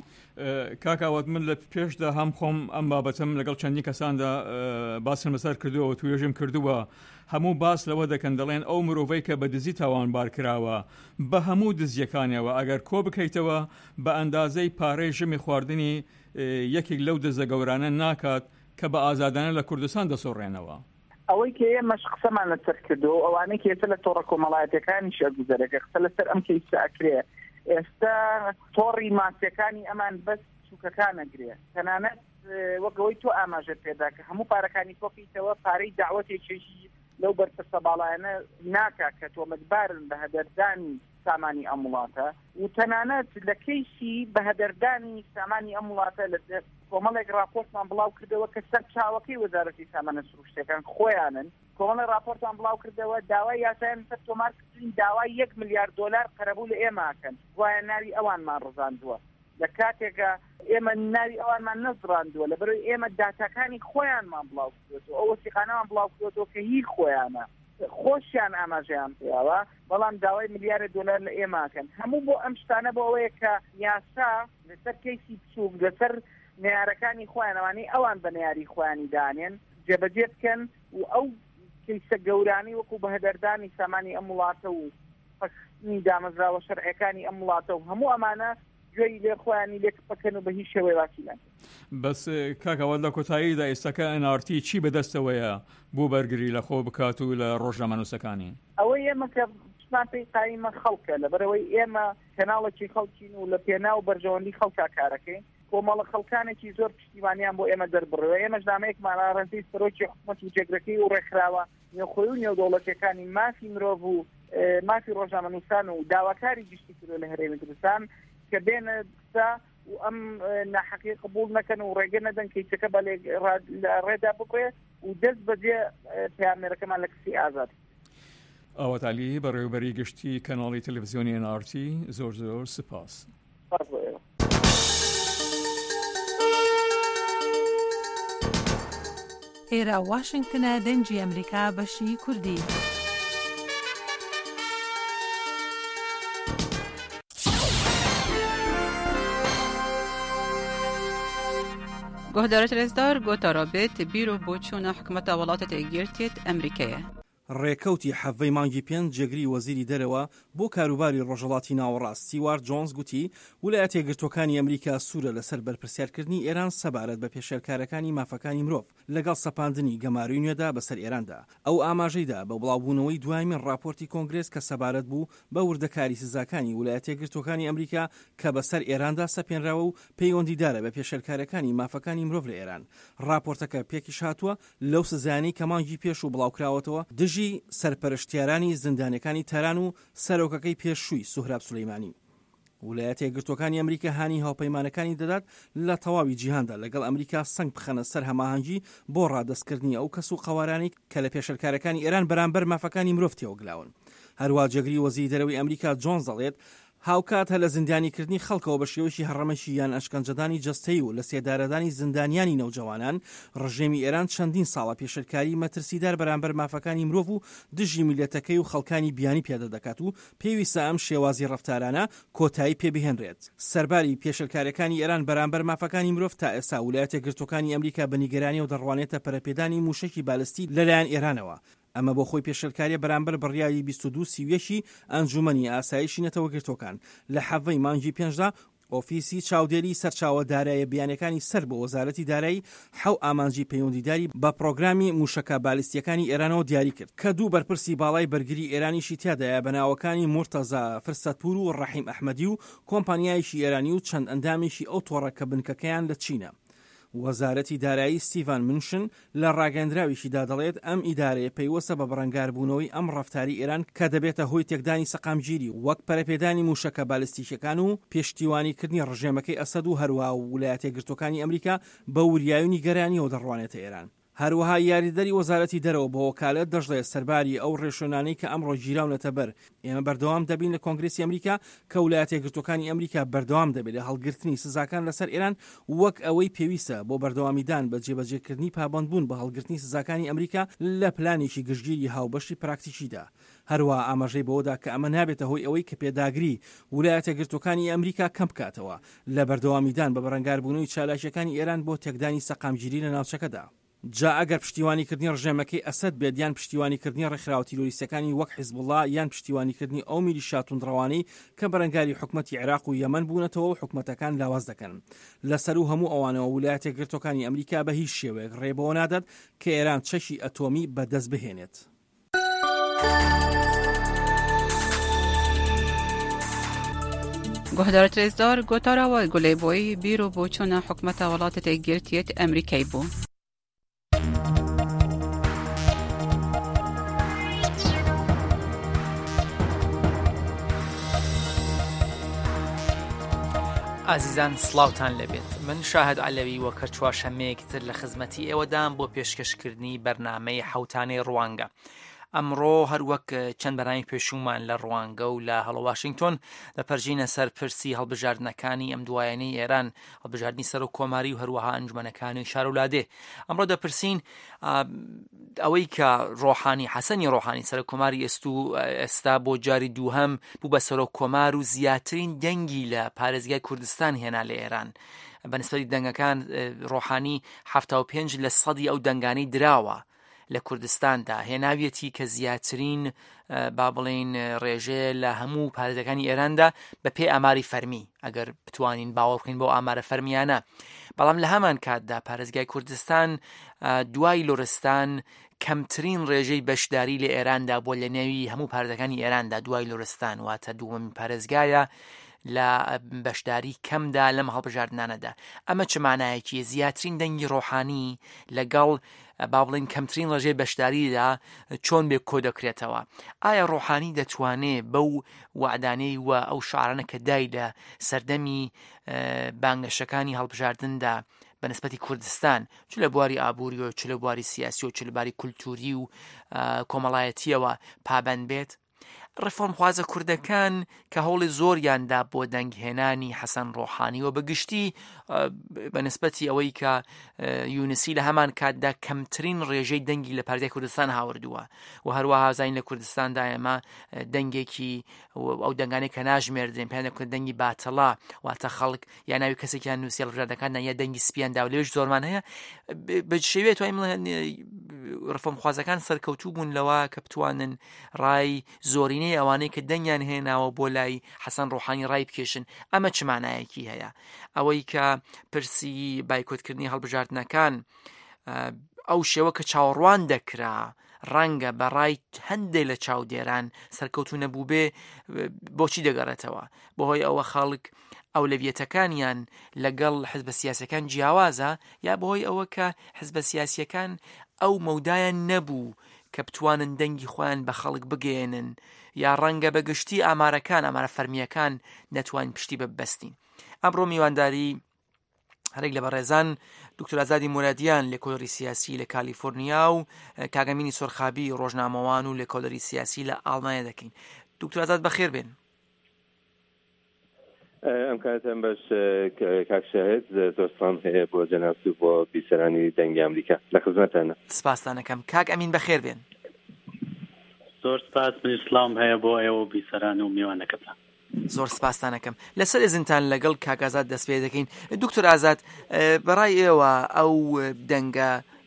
کاکاوت من لە پێشدا هەم خۆم ئەم بابەتم لەگەڵ چەندی کەساندا باسم لەسەر کردووە و توێژم کردووە هەموو باس لەوە دەکەن دەڵێن ئەو مرۆڤەی کە بە دزی تاوانبار کراوە بە هەموو دزیەکانیەوە ئەگەر کۆ بکەیتەوە بە ئەندازەی پارەی ژمی خواردنی یەکێک لەو دەزە گەورانە ناکات کە بە ئازادانە لە کوردستان دەسۆڕێنەوە. ئەوەی کە ئێمەش قسەمان لەسەر کردو ئەوانەی کێتە لە تۆڕە کۆمەڵایەتەکانی شەرگوزەرەکە قسە لەسەر ئەم کەیسە ئەکرێ ئێستا تۆڕی ماسیەکانی ئەمان بەس چووکەکان ئەگرێ تەنانەت وەکەوەی تۆ ئاماژە پێدا کە هەموو پارەکانی تۆکەیتەوە پارەی داوەتێکێکی لەو بەرپرسە باڵایانە ناکا کە تۆمەتبارن بە هەدەردانی سامانی ئەم وڵاتە و تەنانەت لە کەیسی بە هەدەردانی سامانی ئەم وڵاتە لە کۆمەڵێک راپۆرتمان بڵاو کردەوە کە سەر چاوەکەی وەزارەتی سامانە سروشتەکان خۆیانن کۆمەڵی راپۆرتمان بڵاو کردەوە داوای یاسایان سەر تۆمارکردنی داوای یەک ملیارد دۆلار قەرەبوو لە ئێمەکەن وایە ناوی ئەوانمان ڕزاندووە لە کاتێکە ئێمە ناوی ئەوانمان نەزڕاندووە لەبەرەوەی ئێمە داتاکانی خۆیانمان بڵاو کردوێتەوە ئەو وەسیقانەمان بڵاو کردوێتەوە کە هی خۆیانە خۆشیان ئاماژەیان پێیاوە بەڵام داوای ملیارە دۆلار لە ئێماکەن هەموو بۆ ئەم شتانە بۆ ئەوەیە کە یاسا لەسەر کەیسی بچووک لەسەر نێارەکانی خۆیانەوانی ئەوان بە نێاری خۆیانی دانێن جێبەجێ بکەن و ئەو کەیسە گەورانی وەکو بە هەدەردانی سامانی ئەم وڵاتە و فەخنی دامەزراوە شەرعەکانی ئەم وڵاتە و هەموو ئەمانە گوێی لێ خۆیانی لێک بکەن و بە هیچ شێوەی واکیلان بەس کاکەوە لە کۆتاییدا ئێستاکە ئەن ئار تی چی بەدەستەوەیە بۆ بەرگری لە خۆ بکات و لە ڕۆژنامە نووسەکانی ئەوەی ئێمە کە پشتمان پێی قایمە خەڵکە لەبەرەوەی ئێمە کەناڵێکی خەڵکین و لە پێناو بەرژەوەندی خەڵکا کارەکەین کۆمەڵە خەڵکانێکی زۆر پشتیوانیان بۆ ئێمە دەربڕەوە ئێمەش نامەیەکمان ڕەنزەی سەرۆکی حکومەت و جێگرەکەی و ڕێکخراوە نێوخۆی و نێودەوڵەتیەکانی مافی مرۆڤ و مافی ڕۆژنامە نووسان و داواکاری گشتی کردو لە هەرێمی کوردستان کە بێنە دستا و ئەم ناحەقی قبول نەکەن و ڕێگە نەدەن کەیسەکە بە ڕێدا بکڕێ و دەست بەجێ پەیامێرەکەمان لە کسی ئازاد. ئاواتالی بەڕێوەبەری گشتی کەناڵی تەلەڤیزیۆنی ئەن ئار تی زۆر زۆر سپاس. ئێرە واشنگتنە دەنجی ئەمریکا بەشی کوردی. گۆهدارە رێزدار گۆتارابێت بیرۆ بۆ چوونە حکومەتە وڵاتە تێگیرتێت ئەمریکایە. ڕێکەوتی حەڤەی مانگی پێنج جێگری وەزیری دەرەوە بۆ کاروباری ڕۆژهەڵاتی ناوەڕاست سیوار جۆنز گوتی ویلایەتە یەکگرتووەکانی ئەمریکا سوورە لەسەر بەرپرسیارکردنی ئێران سەبارەت بە پێشێلکارەکانی مافەکانی مرۆڤ لەگەڵ سەپاندنی گەماروی نوێدا بەسەر ئێراندا ئەو ئاماژەیدا بە بڵاوبوونەوەی دوایمین راپۆرتی کۆنگرێس کە سەبارەت بوو بە وردەکاری سزاکانی ویلایەتە یەکگرتووەکانی ئەمریکا کە بەسەر ئێراندا سەپێنراوە و پەیوەندیدارە بە پێشێلکارەکانی مافەکانی مرۆڤ لە ئێران راپۆرتەکە پێکیش هاتووە لەو سزایانەی کە مانگی پێش و بڵاوکراوەتەوە دژی سەرپەرشتیارانی زندانەکانی تەران و سەرۆکەکەی پێشووی سوهراب سولەیمانی. ویلایەتە یەکگرتووەکانی ئەمریکا هانی هاوپەیمانەکانی دەدات لە تەواوی جیهاندا لەگەڵ ئەمریکا سنگ بخەنە سەر هەماهەنگی بۆ ڕادەستکردنی ئەو کەس و قەوارانی کە لە پێشەلکارەکانی ئێران بەرامبەر مافەکانی مرۆڤ تێوەگلاون. هەروە جێگری وەزیری دەرەوەی ئەمریکا جۆنز دەڵێت هاوکات هە لە زیندانیکردنی خەڵکەوە بە شێوەیەکی هەڕەمەشی یان ئەشکەنجەدانی جەستەیی و لە سێدارەدانی زیندانیانی نەوجەوانان ڕژێمی ئێران چەندین ساڵە پێشەلکاری مەترسیدار بەرامبەر مافەکانی مرۆڤ و دژی میلەتەکەی و خەڵکانی بیانی پێدە دەکات و پێویستە ئەم شێوازی ڕەفتارانە کۆتایی پێبهێنرێت. سەرباری پێشەلکارەکانی ئێران بەرامبەر مافەکانی مرۆڤ تا ئێستا ویلایەتە یەکگرتووەکانی ئەمریکا بە نیگەرانی و دەڕوانێتە پەرەپێدانی موشەکی بالستی لەلایەن ئێرانەوە. ئەمە بۆ خۆی پێشەلکاریە بەرامبەر بڕیاری بیست و دوو سیویەشی ئەنجومەنی ئاسایشی نەتەوە گرتوەکان لە حەڤەی مانگی پێنجدا ئۆفیسی چاودێری سەرچاوە دارایە بیانەکانی سەر بە وەزارەتی دارایی حەو ئامانجی پەیوەندیداری بە پرۆگرامی موشەکە بالیستیەکانی ئێرانەوە دیاری کرد کە دوو بەرپرسی باڵای بەرگری ئێرانیشی تیادایە بەناوەکانی مورتەزا فرسەتپور و ڕەحیم ئەحمەدی و کۆمپانیایشی ئێرانی و چەند ئەندامێکی ئەو تۆڕە کە بنکەکەیان لە چینە. وەزارەتی دارایی ستیڤان منشن لە ڕاگەندراویشیدا دەڵێت ئەم ئیدارەیە پەیوەستە بە بەڕەنگاربوونەوەی ئەم ڕەفتاری ئێران کە دەبێتە هۆی تێکدانی سەقامگیری وەک پەرەپێدانی موشەکە بالیستیکەکان و پێشتیوانیکردنی ڕژێمەکەی ئەسەد و هەروە ویلایەتە یەکگرتووەکانی ئەمریکا بە وریای و نیگەرانیەوە دەڕوانێتە ئێران. هەروەها یاریدەری وەزارەتی دەرەوە بە وەکالەت دەژڵێت سەرباری ئەو ڕێشۆنانەی کە ئەمڕۆ ژیراونەتە بەر ئێمە بەردەوام دەبین لە کۆنگرێسی ئەمریکا کە ویلایەتە یەکگرتووەکانی ئەمریکا بەردەوام دەبێت لە هەڵگرتنی سزاکان لەسەر ئێران وەک ئەوەی پێویستە بۆ بەردەوامیدان بە جێبەجێکردنی پابەندبوون بە هەڵگرتنی سزاکانی ئەمریکا لە پلانێکی گشتگیری هاوبەشی پراکتیکیدا. هەروە ئاماژەی بەوەدا کە ئەمە نابێتە هۆی ئەوەی کە پێداگری ویلایەتە یەکگرتووەکانی ئەمریکا کەم بکاتەوە لە بەردەوامیدان بە بەڕەنگاربوونەوەی چالاشیەکانی ئێران بۆ تێکدانی سەقامگیری لە ناوچەکەدا. جا ئەگەر پشتیوانیکردنی ڕژێمەکەی ئەسەد بێت یان پشتیوانیکردنی ڕێکخراوە تیرۆریستەکانی وەک حیزبوڵڵا یان پشتیوانیکردنی ئەو میلیشیا توندڕەوانەی کە بەرەنگاری حکومەتی عێراق و یەمەن بوونەتەوە و حکومەتەکان لاواز دەکەن. لەسەر و هەموو ئەوانەوە ویلایەتە یەکگرتووەکانی ئەمریکا بە هیچ شێوەیەک ڕێبەوە نادات کە ئێران چەشی ئەتۆمی بەدەست بهێنێت. گۆهدارە رێزدار گۆتاراوە گولێبۆی بیرۆ بۆ چۆنە حکومەتە وڵاتە یەکگرتوویەت ئەمریکای بوو. ئازیزان سڵاوتان لەبێت. من شاهد عەلەوی وەکە چوارشەمەیەکتر لە خزمەتی ئێوەدام بۆ پێشکەشکردنی بەرنامەی حەوتانەی ڕوانگە. ئەمڕۆ هەروەک چەند بەرنامەی پێشومان لە ڕوانگە و لە هەڵە واشنگتۆن دەپەرژینە سەر پرسی هەڵبژاردنەکانی ئەم دوایانەی ئێران، هەڵبژاردننی سەر و کۆماری و هەروەها ئەنجومەنەکانی شارەولادێ. ئەمڕۆ دەپرسین ئەوەی کە ڕۆحانی حەسەنی ڕۆحانی سەر کۆماری ئێستا بۆ جاری دووهەم بوو بە سەر و کۆمار و زیاترین دەنگی لە پارێزگای کوردستان هێنا لە ئێران. بەنسبەتی دەنگەکان ڕۆحانی هەفتاد و پێنج لە سەدی ئەو دەنگانەی دراوە لە کوردستاندا، هێناویەتی کە زیاترین با بڵین ڕێژێ لە هەموو پارێزەکانی ئێراندا بە پێی ئاماری فەرمی، ئەگەر بتوانین باوەڕ بکەین بۆ ئامارە فەرمیانە. بەڵام لە هەمان کاتدا پارێزگای کوردستان دوای لۆرستان کەمترین ڕێژەی بەشداری لە ئێراندا بۆ لە نێوی هەموو پارێزەکانی ئێراندا دوای لۆرستان، واتە دووەمین پارێزگایە لە بەشداری کەمدا لەم هەڵبژاردنانەدا. ئەمە چ مانایەکیە؟ زیاترین دەنگی ڕۆحانی لەگەڵ با بڵین کەمترین ڕێژەی بەشداریدا چۆن بێ کۆ دەکرێتەوە. ئایا ڕۆحانی دەتوانێت بەو وعدانەی و ئەو شعارانە کە دای لە سەردەمی بانگەشەکانی هەڵبژاردندا بەنسبەتی کوردستان، چ لە بواری ئابووری و چ لە بواری سیاسی و چ لە بواری کولتوری و کۆمەڵایەتیەوە پابەند بێت؟ ڕێفۆرمخوازە کوردەکان کە هەوڵی زۆریاندا بۆ دەنگهێنانی حەسەن ڕۆحانی و بەگشتی بەنسبەتی ئەوەی کە یونسی لە هەمان کاتدا کەمترین ڕێژەی دەنگی لە پارێزگای کوردستان هاوردووە و هەروەها زین لە کوردستاندا ئێمە دەنگێکی ئەو دەنگانەی کە ناژمێردرێن پێیان دەکرێت دەنگی باتەڵا، واتە خەڵک یا ناوی کەسێکیان نووسی هەڵبژاردنەکان یا دەنگی سپیاندا و لێش زۆرمان هەیە. بە شێوەیە توانین بڵێن ڕێفۆرمخوازەکان سەرکەوتوو بوون لەوە کە بتوانن ڕای زۆرینەی ئەوانەی کە دەنگیان هێناوە بۆ لای حەسەن ڕۆحانی ڕای بکێشن. ئەمە چ مانایەکی هەیە؟ ئەوەی کە پرسی بایکۆتکردنی هەڵبژاردنەکان ئەو شێوە کە چاوەڕوان دەکرا ڕەنگە بەڕای هەندێک لە چاودێران سەرکەوتوو نەبوو بێ، بۆچی دەگەڕێتەوە؟ بەهۆی ئەوە خەڵک ئەولەویەتەکانیان لەگەڵ حزبە سیاسیەکان جیاوازە، یا بەهۆی ئەوە کە حزبە سیاسیەکان ئەو مەودایان نەبوو کە بتوانن دەنگی خۆیان بە خەڵک بگێنن، یا ڕەنگە بەگشتی ئامارەکان ئامارە فەرمیەکان نەتوانین پشتی ببەستین. ئەمڕۆ میوانداری هەرێک لە بەڕێزان دکتۆر ئازادی مورادیان لێکۆڵەری سیاسی لە کالیفۆرنیا و کاگەمینی سۆرخابی ڕۆژنامەوان و لێکۆڵەری سیاسی لە ئاڵمانیا دەکەین. دکتۆر ئازاد بەخێر بێن. ئەم کاتم بەش کاک شاهد زۆرسان هەیە بۆ جەنابتو بۆ بیسەرانی دەنگی ئەمریکا لە خزمەتانە. سپاسدانەکەم. کاک ئەمین بەخێر بێن. زۆر سپاس، من سڵام هەیە بۆ ئێوە بیسەران و میوانەکەتان. زۆر سپاسدانەکەم. لەسەر ئێزنتان لەگەڵ کاک ئازاد دەست پێ دەکەین. دکتۆر ئازاد، بەڕای ئێوە ئەو دەنگە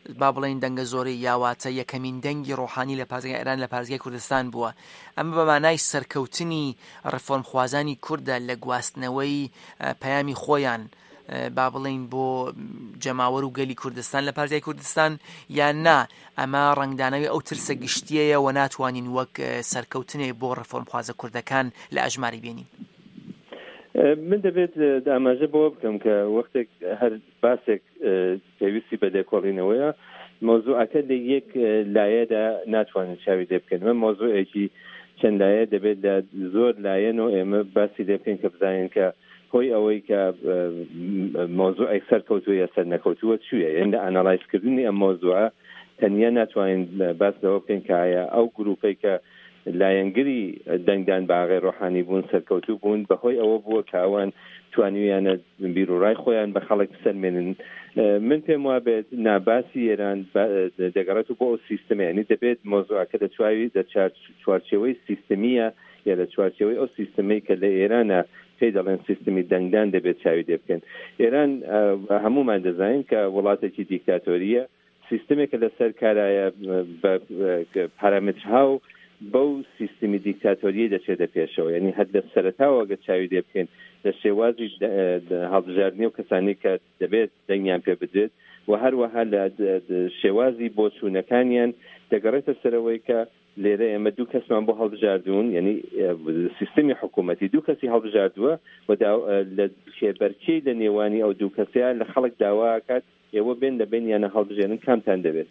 با بڵێن دەنگە زۆری یاواتە یەکەمین دەنگی ڕۆحانی لە پارێزگای ئێران لە پارێزگای کوردستان بووە. ئەمە بە مانای سەرکەوتنی ڕفۆرمخوازانی کووردە لە گواستنەوەی پەیامی خۆیان با بڵێن بۆ جەماوەر و گەلی کوردستان لە پارێزگای کوردستان، یان نا ئەمە ڕنگدانەوەی ئەو ترسە گشتیەیە و ناتوانین وەک سەرکەوتنێ بۆ ڕفۆرمخوازە کوردەکان لە ئەژماری بێنین. من دەبێت ئاماژە بۆ بکەم کە وەختێک هەر باسێک پێویستی بە دێکۆڵینەوەیە مۆزوعەکە لە یەک لایەدا ناتوانین چاوی لێ بکەین. من مۆزوعێکی چەند لایە دەبێت لە زۆر لایەن و ئێمە باسی لێ بکەین کە بزانین کە هۆی ئەوەی کە مۆزوعێک سەرکەوتووە یا سەر نەکەوتووە چویە، یعنی لە ئاناڵایزکردنی ئەم مۆزوعە تەنیا ناتوانین باس لەوە بکەین کە ئایا ئەو گروپەی کە لایەنگری دەنگدان باغی ڕۆحانی بوون سەرکەوتوو بوون بەهۆی ئەوە بووە کە ئەوان توانیویانە بیرروڕای خۆیان بە خەڵک سەرمێنن. من پێم وابێت ناباسی ئێران دەگەڕێت بۆ ئەو سیستەمە، یعنی دەبێت مۆزوعەکە دەچواوی دە چوارچێوەی سیستەمیە یا لە چوارچێوەی ئەو سیستەمەی کە لە ئێرانە پێی دەڵێن سیستەمی دەنگدان دەبێت چاوی لێ بکەن. ئێران هەمومان دەزانین کە وڵاتێکی دیکتاتۆریە، سیستەمێکە لەسەر کارایە بە پارامترها و بەو سیستمی دیکتاتۆریە دەچێتە پێشەوە، یعنی هەر لە سەرەتاوە گە چاوی لێ بکەین لە شێوازی هەڵبژاردننی و کەسانی کە دەبێت دەنگیان پێ بدرێت و هەروەها لە شێوازی بۆ چوونەکانیان دەگەڕێتە سەرەوەی کە لێرە ئێمە دوو کەسمان بۆ هەڵبژاردوون، یعنی سیستمی حکوومەتی دوو کەسی هەڵبژاردووە و لە خێبەرچەی لە نێوانی ئەو دوو کەسیان لە خەڵک داواکات ئێوە بێن لە بینیانە هەڵبژێنن کامتان دەبێت.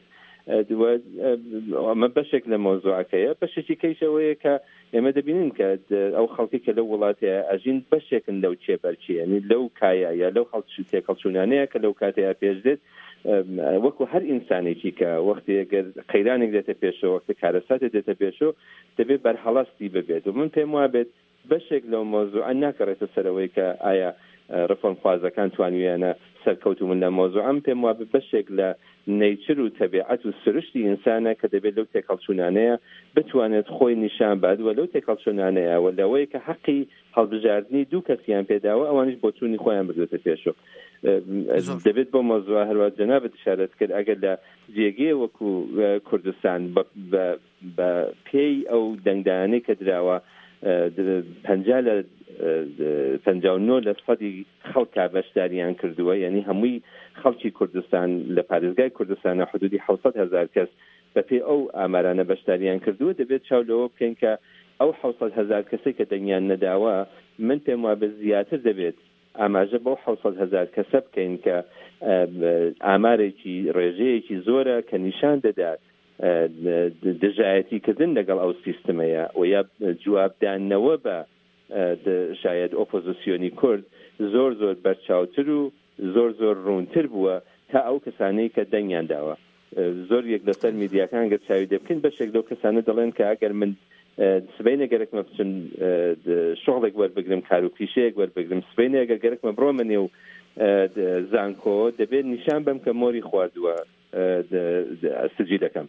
ئەمە بەشێک لە مۆزوعەکەیە. بەشێکی کەیشەوەیە کە ئێمە دەبینین کە ئەو خەڵکی کە لەو وڵاتەیە ئەژین بەشێکن لەو چێبەرچی، یعنی لەو کایە یا لەو تێکەڵچوونانەیە کە لەو کاتەیە پێش دێت وەکو هەر ئینسانێکی کە وەختی ئەگەر قەیرانێک دێتە پێشەوە وەختی کارەساتێک دێتە پێشەوە دەبێت بەرهەڵاستی ببێت. و من پێم وابێت بەشێک لەو مۆزوعە ناکەڕێتە سەرەوەی کە ئایا ڕفۆرمخوازەکان توانویانە سەرکەوتو من لە مۆزوعەم پێم وابێت بەشێک لە نەیچر و تەبیعەت و سروشتی ئینسانە کە دەبێت لەو تێکەڵچوونانەیە بتوانێت خۆی نیشان باد و لەو تێکەڵچوونانەیە و لەوەی کە حەقی هەڵبژاردننی دوو کەسیان پێداوە ئەوانش بۆ چوونی خۆیان بردوێتە پێشەوە. دەبێت بۆ مۆزوع هەروە جەنابەت ئشارەت کرد ئەگەر لە جێگەی وەکو کوردستان بە پێی ئەو دەنگدانەی کە دراوە پەنجا لە پەنجا و نۆ لە سەدی خەڵکا بەشداریان کردووە، یعنی هەمووی خەڵکی کوردستان لە پارێزگای کوردستانە حدودی حوصد هزار کەس بە پێی ئەو ئامارانە بەشداریان کردووە. دەبێت چاو لەوە بکەین کە ئەو حوصد هزار کەسێک کە دەنگیان نەداوە من پێم وابێت زیاتر دەبێت ئاماژە بەو حوصد هزار کەسە بکەین کە ئامارێکی ڕێژەیەکی زۆرە کە نیشان دەدات دژایەتیکردن لەگەڵ ئەو سیستەمەیە و یا جوابدانەوە بە شاید ئۆپۆزیسیۆنی کورد زۆر زۆر بەرچاوتر و زۆر زۆر ڕوونتر بووە تا ئەو کەسانەی کە دەنگیان داوە. زۆر یەک لەسەر میدیاکان گەر چاوی دەبکەین بەشێک لەو کەسانە دەڵێن کە ئەگەر من سبەی نەگەرەکمە بچن شغڵێک وەربگرم کار و پیشەیەک وەربگرم سبەی نەگەر گەرەکمە بڕۆمە نێو زانکۆ دەبێت نیشان بم کە مۆری خواردووە سجی دەکەم.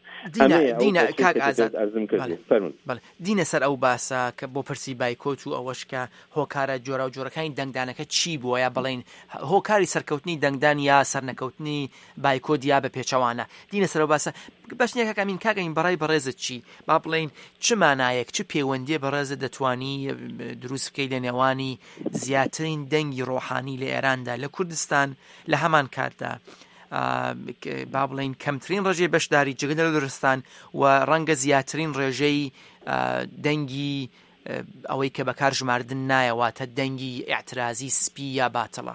دینە سەر ئەو باسە کە بۆ پرسی بایکۆت و ئەوەش کە هۆکارە جۆرە و جۆرەکانی دەنگدانەکە چی بووە یا بڵێن هۆکاری سەرکەوتنی دەنگدان یا سەرنەکەوتنی بایکۆت یا بە پێچەوانە. دینە سەر ئەو باسە بەشنێکە کامین کاگەین بەڕای بەڕێزت چی با بڵێن چ مانایەک چ پەیوەندیە بەڕێزە دەتوانی دروست بکەی لە نێوانی زیاترین دەنگی ڕۆحانی لە ئێراندا لە کوردستان لە هەمان کاتدا با بڵێن کەمترین ڕێژەی بەشداری جگەل لە کوردستان و ڕەنگە زیاترین ڕێژەی دەنگی ئەوەی کە بەکار ژماردن نایەواتە دەنگی ئاعترازی سپی یا باتڵە.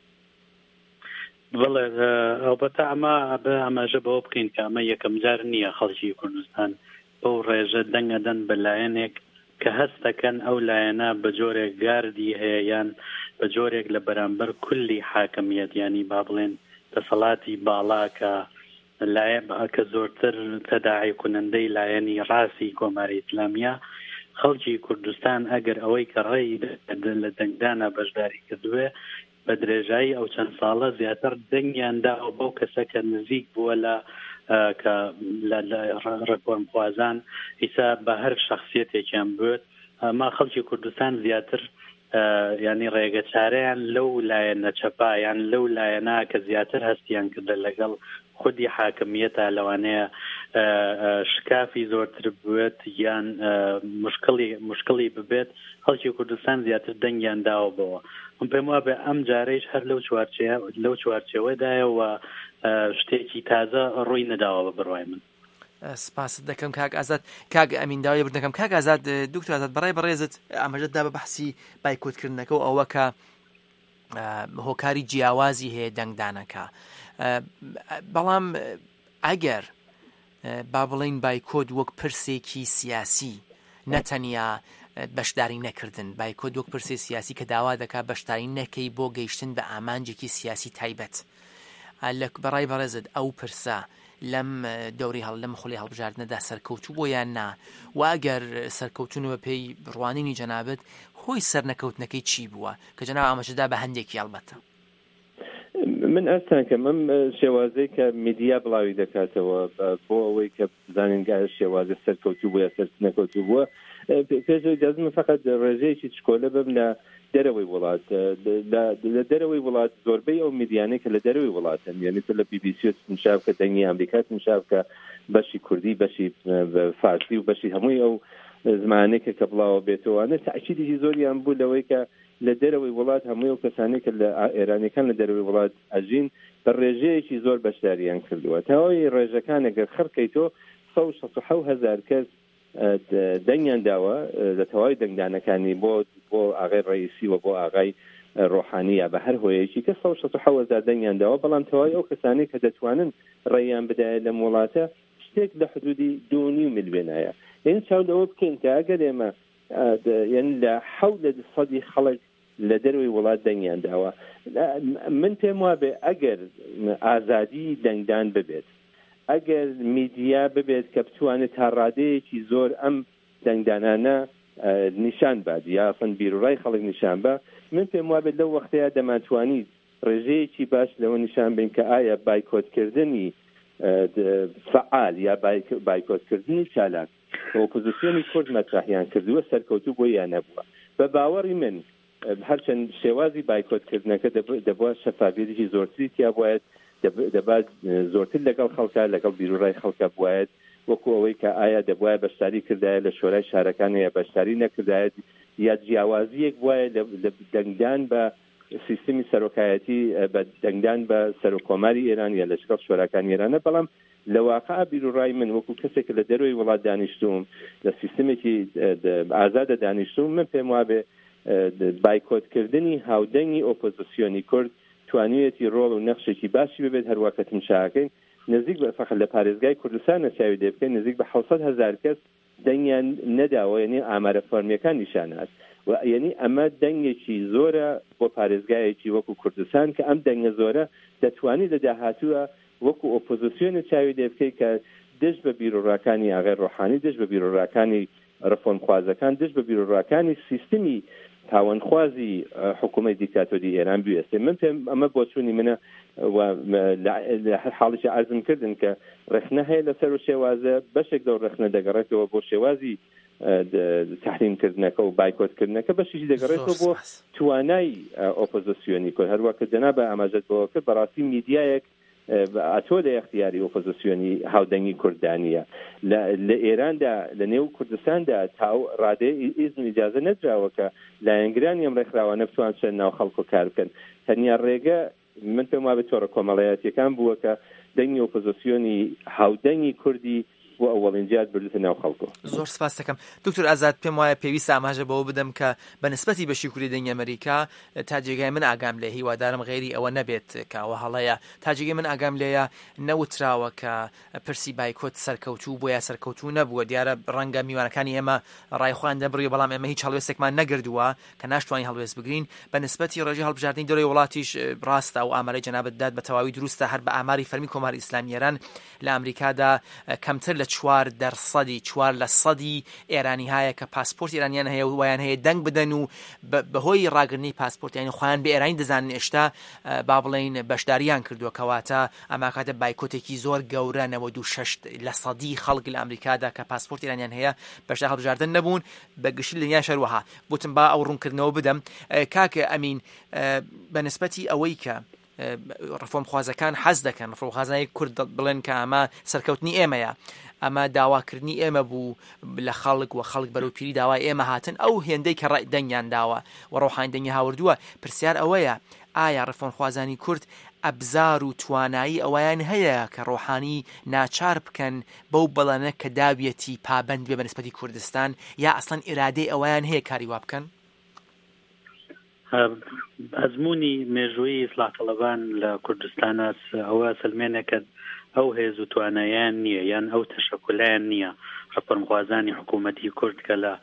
بڵێ ئەوبەتە ئەمە بە ئەمەژە بەوە بکەین کە ئەمە یەکەم جار نییە خەڵکی کوردستان بەو ڕێژە دەنگەدەن بە لایەنێک کە هەستەکەن ئەو لایەنە بە جۆرێک گاردی هەیە یان بە جۆرێک لە بەرامبەر کولی حاکمیت ینی با بڵێن دەسەڵاتی باڵا کە لایە کە زۆرتر تەداعی کنەندەی لایەنی ڕاستی کۆماری ئیسلامیە خەڵکی کوردستان ئەگەر ئەوەی کە ڕێی لە دەنگدانە بەشداری کردوێ بە درێژایی ئەو چەند ساڵە زیاتر دەنگیاندا و بەو کەسەکە نزیک بووە لە کە لە ڕفۆرمخوازان ئیسا بە هەر شەخسیەتێکیان بێت ما خەڵکی کوردستان زیاتر ینی ڕێگە چارەیان لەو لایەنە چەپایان لەو لایەنە کە زیاتر هەستیان کردە لەگەڵ خودی حاکمیەتە لەوانەیە شکافی زۆرتر بێت یان مشکلی مشکلی ببێت خەڵکی کوردستان زیاتر دەنگیان داوە بەوە من پێم وابێ ئەم جارەیش هەر لەو چوارچێ لەو چوارچێوەدایە و شتێکی تازە ڕووی نەداوە بە بڕوای من. سپاس دەکەم کاک ئازاد کاک ئەمینداوی بردەکەم کاک ئازاد دکتۆر ئازاد بەڕای بەڕێزت ئاماژەتدا بە بەحسی بایکۆتکردنەکە و ئەوە کە هۆکاری جیاوازی هەیە دەنگدانەکە بەڵام ئەگەر با بڵین بایکۆت وەک پرسێکی سیاسی نەتەنیا بەشداری نەکردن بایکۆت وەک پرسێ سیاسی کە داوا دەکات بەشداری نەکەی بۆ گەیشتن بە ئامانجێکی سیاسی تایبەت لە بەڕای بەڕێزت ئەو پرسە لەم دەوری هەڵ لەم خۆڵی هەڵبژاردنەدا سەرکەوتوو بۆ یان نا و ئەگەر سەرکەوتون بە پێی ڕوانینی جەنابەت هۆی سەرنەکەوتنەکەی چی بووە کە جەناب ئاماژەدا بە هەندێکی هەڵبەتە. من ئەستان کە من شێوازەی کە میدیا بڵاوی دەکاتەوە بۆ ئەوەی کە بزانینگە شێوازە سەرکەوتوو بووە سەر نەکەوتوو بووە پێشەوەی دەزمە فقط ڕێژەیەکی چکۆلە بم لە دەرەوەی وڵات لە دەرەوەی وڵات زۆربەی ئەو میدیانەی کە لە دەرەوەی وڵاتن یعنی تر لە بی بی سی تنشاب کە دەنگی ئەمریکا تنشاب کە بەشی کوردی بەشی فارسی و بەشی هەمووی ئەو زمانێکە کە بڵاوە بێتەوەوانە تاکیدی زۆریان بوو لەوەی کە لە دەرەوەی وڵات هەمووی ئەو کەسانی کە لە ئێرانیەکان لە دەرەوەی وڵات ئەژین بە ڕێژەیەکی زۆر بەشداریان کردووە تاوەی ڕێژەکان ئەگەر خڕکەیتۆ سەد و شەست و حەوت هەزار کەس دەنگیان داوە لە تەواوی دەنگدانەکانی بۆ بۆ ئاغای ڕئیسی و بۆ ئاغای ڕۆحانیە بە هەر هۆیەکی کە سەد و شەست و حەوت هەزار دەنگیان داوە بەڵام تەواوی ئەو کەسانی کە دەتوانن ڕێیان بدایە لەم وڵاتە شتێک لە حدودی دوو و نیو میلیۆنایە یعنی چاو لەوە بکەین کە ئەگەر ئێمە یعنی لە حەوت لە سەدی خەڵک لە دەروی وڵات دەنگیان داوە من پێم وابێ ئەگەر ئازادی دەنگدان ببێت ئەگەر میدیا ببێت کە بتوانێت تا ڕادەیەکی زۆر ئەم دەنگدانانە نیشان باد یاخەن بیرڕای خەڵک نیشان بە من پێم وابێت لەو وەختەیە دەماتوانیت ڕێژەیەکی باش لەوە نیشان بین کە ئایا بایکۆتکردنی فعال یا بایکۆتکردنی چالاک ئۆپۆزیسیۆنی کورد مەطرحیان کردووە سەرکەوتوو بۆ یان نەبووە بە باوەڕی من هەرچەند شێوازی بایکۆتکردنەکە دەبووە شەفافیەتێکی زۆرتری تیا بوایەت دەبات زۆرتر لەگەڵ خەڵکە لەگەڵ بیرڕای خەڵکە بوایەت وەکو ئەوەی کە ئایا دەبواە بەشداری کردایە لە شۆرای شارەکان یا بەشداری نەکردایەت یا جیاوازیەک وایە لە دەنگدان بە سیستمی سەرۆکایەتی بە دەنگدان بە سەرۆکۆماری ئێران یا لە شکڵ شۆراکان ئێرانە بەڵام لە واقع بیرڕای من وەکو کەسێک لە دەروی وڵات دانیشتوم لە سیستمێکی ئازادە دانیشتوم من پێم وابێ بایکۆتکردنی هاودەنگی ئۆپۆزیسیۆنی کورد توانیەتی ڕۆڵ و نەخشێکی باشی ببێت هەروەکە تمشاکەین نزیک بە فەقەت لە پارێزگای کوردستان نەچاوی دێ بکەین نزیک بە حەوت سەد هەزار کەس دەنگیان نەداوە یعنی ئامارە فەرمیەکان نیشانات و یعنی ئەمە دەنگێکی زۆرە بۆ پارێزگایەکی وەکو کوردستان کە ئەم دەنگە زۆرە دەتوانی لە داهاتووە وەکو ئۆپۆزیسیۆنە چاوی دێ بکەی کە دەست بە بیرۆڕاکانی ئاغای ڕۆحانی دەست بە بیرۆڕاکانی ڕفۆنخوازەکان دەست بە بیرۆڕاکانی سیستمی تاوانخوازی حکوومەت دیکتاتۆری ئێران بوێستێ من پێم ئەمە بۆ چوونی منە لە حاڵیشی عەرزم کردن کە ڕێخنە هەیە لەسەر و شێوازە بەشێک دەو ڕێخنە دەگەڕێتەوە بۆ شێوازی تحریمکردنەکە و بایکۆتکردنەکە بەشیشی دەگەڕێتەوە بۆ توانای ئۆپۆزیسیۆنی کورد هەروەکە جەنابە ئاماژەت بۆ کرد بەڕاستی میدیایەک ئەتۆ لە یەختیاری ئۆپۆزیسیۆنی هاودەنگی کوردانیە لە ئێراندا لە نێو کوردستاندا تاو ڕادەیە ئیزن ئیجازە نەدراوە کە لایەنگرانی ئەم ڕێکخراوانە بتوانن ناو خەڵک و کار بکەن تەنیا ڕێگە من پێم وابێت تۆڕە کۆمەڵایەتیەکان بووە کە دەنگی ئۆپۆزیسیۆنی هاودەنگی کوردی بۆ ئەوەڵین جات بردوتە ناو خەڵکۆ. زۆر سپاس دەکەم دکتۆر ئازاد پێم وایە پێویستە ئاماژە بەوە بدەم کە بە نسبەتی بەشی کوردی دەنگی ئەمریکا تا جێگای من ئاگام لێ هیوادارم غێری ئەوە نەبێت کە ئەوە هەڵەیە تا جێگای من ئاگام لێیە نەوتراوە کە پرسی بایکۆت سەرکەوتوو بۆ یا سەرکەوتوو نەبووە دیارە ڕەنگە میوانەکانی ئێمە ڕایخوان دەبڕی بەڵام ئێمە هیچ هەڵوێستێکمان نەگردووە کە ناشتوانی هەڵوێست بگرین بە نسبەتی ڕێژەی هەڵبژاردننی دەوری وڵاتیش ڕاستە و ئامارەی جەنابەت داد بە تەواوی دروستە هەر بە ئاماری فەرمی کۆماری ئیسلامی ئێران لە ئەمریکادا کەمتر لە لە چوار دەرسەدی چوار لە سەدی ئێرانی هەیە کە پاسپۆرت ئێرانیان هەیە و وایان هەیە دەنگ بدەن و بەهۆی ڕاگرنی پاسپۆرت یانی خۆیان بە ئێرانی دەزانن ئێشتا با بڵێن بەشداریان کردووە کەواتە ئەما کاتە بایکۆتێکی زۆر گەورە نەوە دو شەش لە سەدی خەڵک لە ئەمریکادا کە پاسپۆرت ئێرانیان هەیە بەشدا هەڵبژاردن نەبوون بەگشتی لە دنیای شەروەها بوتم با ئەو ڕوونکردنەوە بدەم کاکە ئەمین بەنسبەتی ئەوەی کە ڕفۆمخوازەکان حەز دەکەن ڕفۆمخوازانی کورد بڵێن کە ئەمە سەرکەوتنی ئێمەیە ئەمە داواکردنی ئێمە بوو لە خەڵک و خەڵک بەرەو پیری داوای ئێمە هاتن ئەو هێندەی کە ڕای دەنگیان داوە و ڕۆحانی دەنگی هاوردووە پرسیار ئەوەیە ئایا ڕفۆمخوازانی کورد ئەبزار و توانایی ئەویان هەیە کە ڕۆحانی ناچار بکەن بەو بەڵانە کە داویەتی پابند بێ بەنسبەتی کوردستان یا ئەسڵەن ئیرادەی ئەویان هەیە کاری وا بکەن؟ ئەزمموی مێژووی ئیسلاح طلەبان لە کوردستانە ئەوە سلمێنێکە ئەو هێز و توانایان نییە یان ئەو تەشەکلیان نییە ڕفۆمخوازانی حکوومەتی کورد کە لە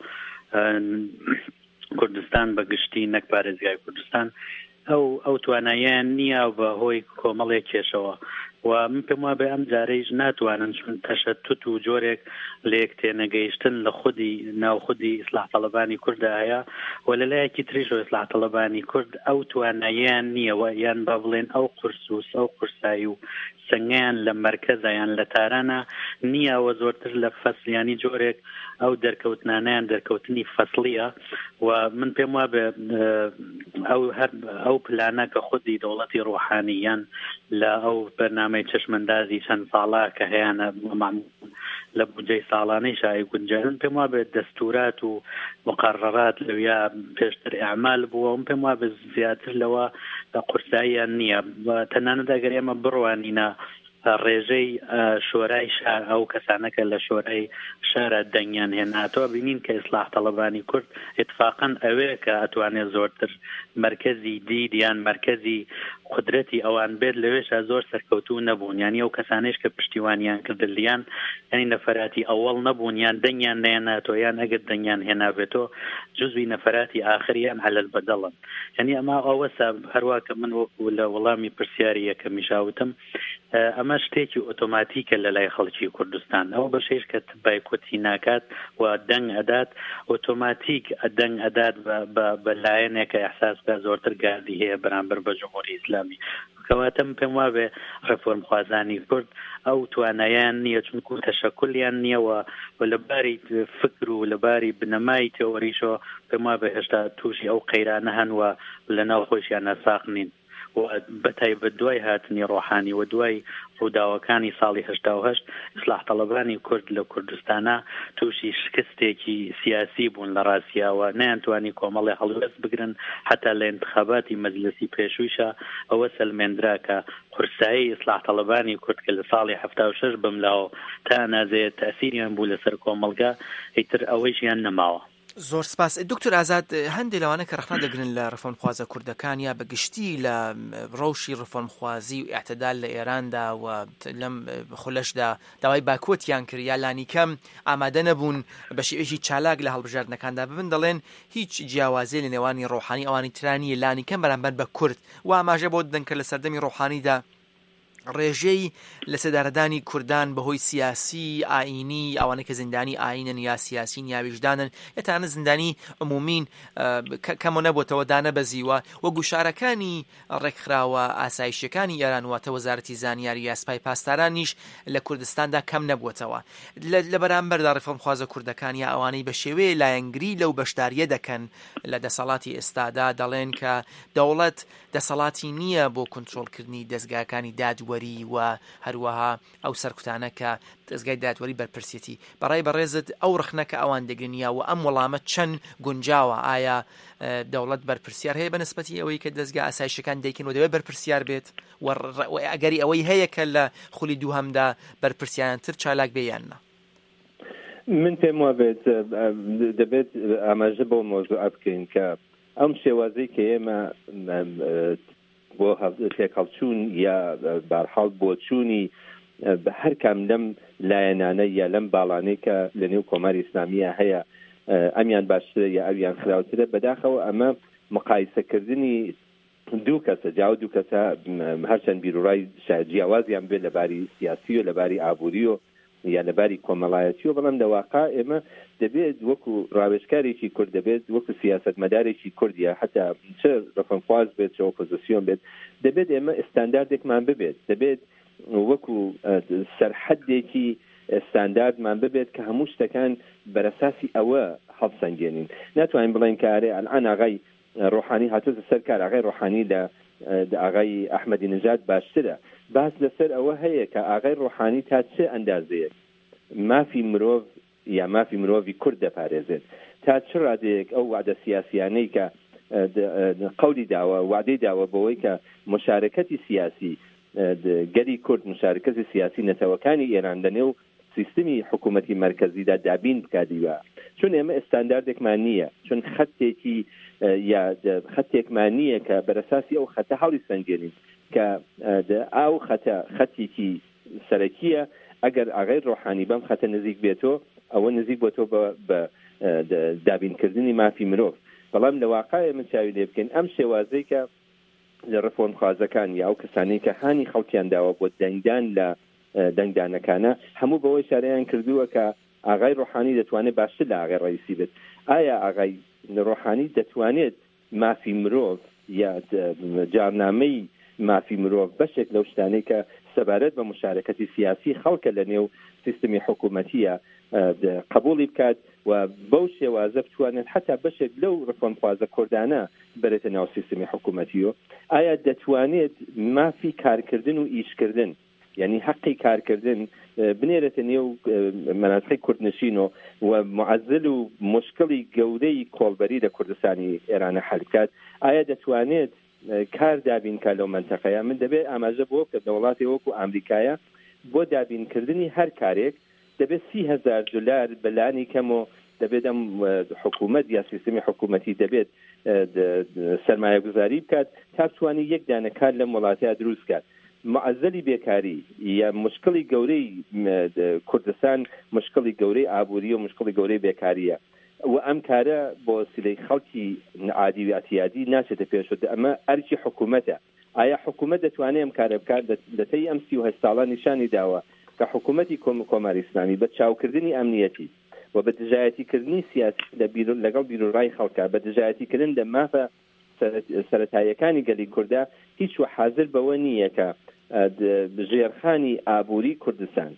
کوردستان بەگشتی نەک پارێزگای کوردستان ئەو ئەو توانایان نییە بە هۆی کۆمەڵێک کێشەوە و من پێم وابێ ئەم جارەیش ناتوانن چون تەشەتوت و جۆرێک لە یەک تێنەگەیشتن لە خودی ناوخودی ئیسلاح طلەبانی کوردە هەیە و لەلایەکی تریشەوە ئیسلاح طلەبانی کورد ئەو تواناییان نییە و یان با بڵێن ئەو قورسوس ئەو قورسایی و سنگیان لە مەرکەزیان لە تارانە نییە و زۆرتر لە فەسلیانی جۆرێک ئەو دەرکەوتنانیان دەرکەوتنی فەسلیە و من پێم وابێ ئەو هەر ئەو پلانە کە خودی دەوڵەتی ڕۆحانیان لە ئەو بەرنامەی چەشمەندازی چەند ساڵا کە هەیەە لە بودجەی ساڵانەی شای گونجان پێم وابێت دەستورات و مقررات لەویا پێشتر ئەعمال بووە و پێم وابێ زیاتر لەوە قورساییان نییە تەنانەت ئەگەر ئێمە بڕوانینە ڕێژەی شۆرای شار ئەو کەسانەکە لە شۆرای شارە دەنگیان هێناتەوە بینین کە ئیسلاح طلەبانی کورد اتفاقا ئەوەیە کە ئەتوانێت زۆرتر مرکزی دید یان مرکزی قدرەتی ئەوان بێت لەوێشە زۆر سەرکەوتوو نەبوون یانی ئەو کەسانش کە پشتیوانیان کردلیان ینی نەفەراتی ئەوەڵ نەبوون یان دەنگیان نێناتەوە یان ئەگەر دەنگیان هێنابێتەوە جزوی نەفەراتی ئاخریان هەلەل بەدەڵن یعنی ئەمە ئەوەسا هەروە کە من وەکو لە وەڵامی پرسیاری یەکەمیشاوتم ئەمە شتێکی ئۆتۆماتیکە لە لای خەڵکی کوردستان ئەو بەشێش کە بایکۆتی ناکات و دەنگ ئەدات ئۆتۆماتیک دەنگ ئەدات بە لایەنێکە ئەحساس بە زۆرتر گاردی هەیە بەرامبەر بە جمهوری ئیسلامی کەواتەم پێم وابێ ڕفۆرمخوازانی کورد ئەو توانایان نییە چونکو تەشەکلیان نییەوە و لەباری فکر و لەباری بنەمای تێوەریشەوە پێم وابێ هێشتا تووشی ئەو قەیرانە هەن و لە ناو خۆشیان نەساق نین و بەتایبەت دوای هاتنی ڕۆحانی و دوای ڕووداوەکانی ساڵی هەشتا و هەشت ئیسلاح طلەبانی کورد لە کوردستانە تووشی شکستێکی سیاسی بوون لە ڕاستیاوە نەیانتوانی کۆمەڵی هەڵوێست بگرن حتا لە انتخاباتی مەجلسی پێشوویشە ئەوە سەلمێنرا کە قورسایی ئیسلاح طلەبانی کورد کە لە ساڵی هەفتا و شەش بملاوە تا نازێت تەسیریان بوو لەسەر کۆمەڵگا ئیتر ئەوەیشیان نەماوە. زۆر سپاس دکتۆر ئازاد هەندێک لەوانە کە ڕخنا دەگرن لە ڕفۆمخوازە کوردەکان یا بەگشتی لە ڕەوشی ڕفۆمخوازی و ئاعتدال لە ئێراندا و لەم خولەشدا داوای باکۆتیان کرد یا لانیکەم ئامادە نەبوون بە شێوەیەکی چالاک لە هەڵبژاردنەکاندا ببن دەڵێن هیچ جیاوازیە لە نێوانی ڕۆحانی ئەوانی ترانیە لانیکەم بەرامبەر بە کورد و ئاماژە بۆ دەن کە لە سەردەمی ڕۆحانیدا ڕێژەی لە سەدارەدانی کوردان بەهۆی سیاسی ئاینی ئەوانە کە زیندانی ئاینن یا سیاسین یا ویژدانن یەتانە زیندانی عمومین کەمە نەبووتەوە دانەبەزیوە و گوشارەکانی ڕێکخراوە ئاسایشەکانی ئێران واتە وەزارەتی زانیاری یا سپای پاسدارانیش لە کوردستاندا کەم نەبووتەوە لە بەرامبەردا ڕفۆمخوازە کوردەکان یا ئەوانەی بە شێوەیە لایەنگری لەو بەشداریە دەکەن لە دەسەڵاتی ئێستادا دەڵێن کە دەوڵەت دەسەڵاتی نییە بۆ کۆنتڕۆڵکردنی دەستگاکانی دادوەری و هەروەها ئەو سەرکوتانە کە دەستگای دادوەری بەرپرسێتی بەڕای بەڕێزت ئەو ڕخنەکە ئەوان دەگرنیا و ئەم وەڵامە چەند گونجاوە ئایا دەوڵەت بەرپرسیار هەیە بەنسبەتی ئەوەی کە دەستگا ئاسایشەکان دەیکن و دەوێت بەرپرسیار بێت و ئەگەری ئەوەی هەیە کە لە خولی دووهەمدا بەرپرسیارتر چالاک بێیاننا من پێم وابێت دەبێت ئاماژە بۆ مۆزوع بکەین کە ئەم شێوازەی کە ئێمە بۆ تێکەڵچوون یا بەرحاڵ بۆ چوونی هەر کام لەم لایەنانە یا لەم باڵانەی کە لە نێو کۆماری ئیسلامیە هەیە ئەمیان باشترە یا ئەویان خراوترە بەداخەوە ئەمە مقایسەکردنی دوو کەسە جاو دوو کەسە هەرچەند بیرڕای جیاوازیان بێت لەباری سیاسی و لەباری ئابووری و یا لەباری کۆمەڵایەتیەوە بەڵام لە واقع ئێمە دەبێت وەکو ڕاوێژکارێکی کورد دەبێت وەکو سیاسەتمەدارێکی کوردیە حتا چه ڕەفەنخواز بێت چه ئۆپۆزیسیۆن بێت دەبێت ئێمە ئستانداردێکمان ببێت دەبێت وەکو سەرحەدێکی ستانداردمان ببێت کە هەموو شتەکان بەرەساسی ئەوە هەڵسەنگێنین ناتوانین بڵێن کارێ ئەلعان ئاغای ڕۆحانی هاتووە سەر کار ئاغای ڕۆحانی لە ئاغای ئەحمەدی نژاد باشترە باس لەسەر ئەوە هەیە کە ئاغای ڕۆحانی تا چه ئەندازەیەک مافی مرۆڤ یا مافی مرۆڤی کورد دەپارێزێت تا چ ڕادەیەک ئەو وعدە سیاسیانەی کە قەولی داوە وعدەی داوە بەوەی کە مشارکەتی سیاسی گەری کورد مشارکەتی سیاسی نەتەوەکانی ئێران لەنێو سیستمی حکوومەتی مرکزیدا دابین بکاتیوە چون ئێمە ئستانداردێکمان نییە چون خەتێکی یا خەتێکمان نییە کە بەرەساسی ئەو خەتە هەڵی سەنگێنین کە ئاو خەتە خەتێکی سەرەکیە ئەگەر ئاغای ڕۆحانی بەم خەتە نزیک بێتەوە ئەوە نزیک بۆتەوە بە دابینکردنی مافی مرۆڤ بەڵام لە واقعە من چاوی لێ بکەین ئەم شێوازەی کە لە ڕفۆنخوازەکان یا ئەو کەسانەی کە هانی خەڵکیان داوە بۆ دەنگدان لە دەنگدانەکانە هەموو بەوەی شارەیان کردووە کە ئاغای ڕۆحانی دەتوانێت باشتر لە ئاغای ڕئیسی بێت ئایا ئاغای ڕۆحانی دەتوانێت مافی مرۆڤ یا جارنامەی مافی مرۆڤ بەشێک لەو شتانەی کە سەبارەت بە مشارکەتی سیاسی خەڵکە لە نێو سیستمی حکوومەتیە قبولی بکات و بەو شێوازە بتوانێت حتا بەشێک لەو ڕفۆنخوازە کوردانە بێتە ناو سیستمی حکوومەتیەوە ئایا دەتوانێت مافی کارکردن و ئیشکردن یعنی حقی کارکردن بنێرێتە نێو مەناطقی کوردنشینەوە و معەزل و مشکلی گەورەی کۆڵبەری لە کوردستانی ئێرانە حەل بکات ئایا دەتوانێت کار دابینکە لەو منتەقەیە من دەبێت ئاماژە بۆ کە دەوڵاتی وەکو ئامریکایە بۆ دابینکردنی هەر کارێک دەبێت سی هەزار دلار بەلانی کەمەوە دەبێت ئەم حکوومەت یا سیستمی حکوومەتی دەبێت سەرمایە گوزاری بکات تا بتوانی یەک دانە کار لەم وڵاتەیە دروست کات معەزەلی بێکاری یا مشکلی گەورەی کوردستان مشکلی گەورەی ئابووری و مشکلی گەورەی بێکاریە و ئەم کارە بۆ سلەی خەڵکی عادی و ئەتیادی ناچێتە پێشەوە ئەمە ئەرکی حکوومەتە ئایا حکوومەت دەتوانێت ئەم کارە بکات دەتەی ئەم سی و هەشت ساڵە نیشانی داوە کە حکوومەتی کۆماری ئیسلامی بە چاوکردنی ئەمنیەتی و بە دژایەتیکردنی سیاسی لەگەڵ بیرۆڕای خەڵکە بە دژایەتیکردن لە مافە سەرەتاییەکانی گەلی کووردا هیچ وە حاضر بەوە نییە کە ژێرخانی ئابووری کوردستان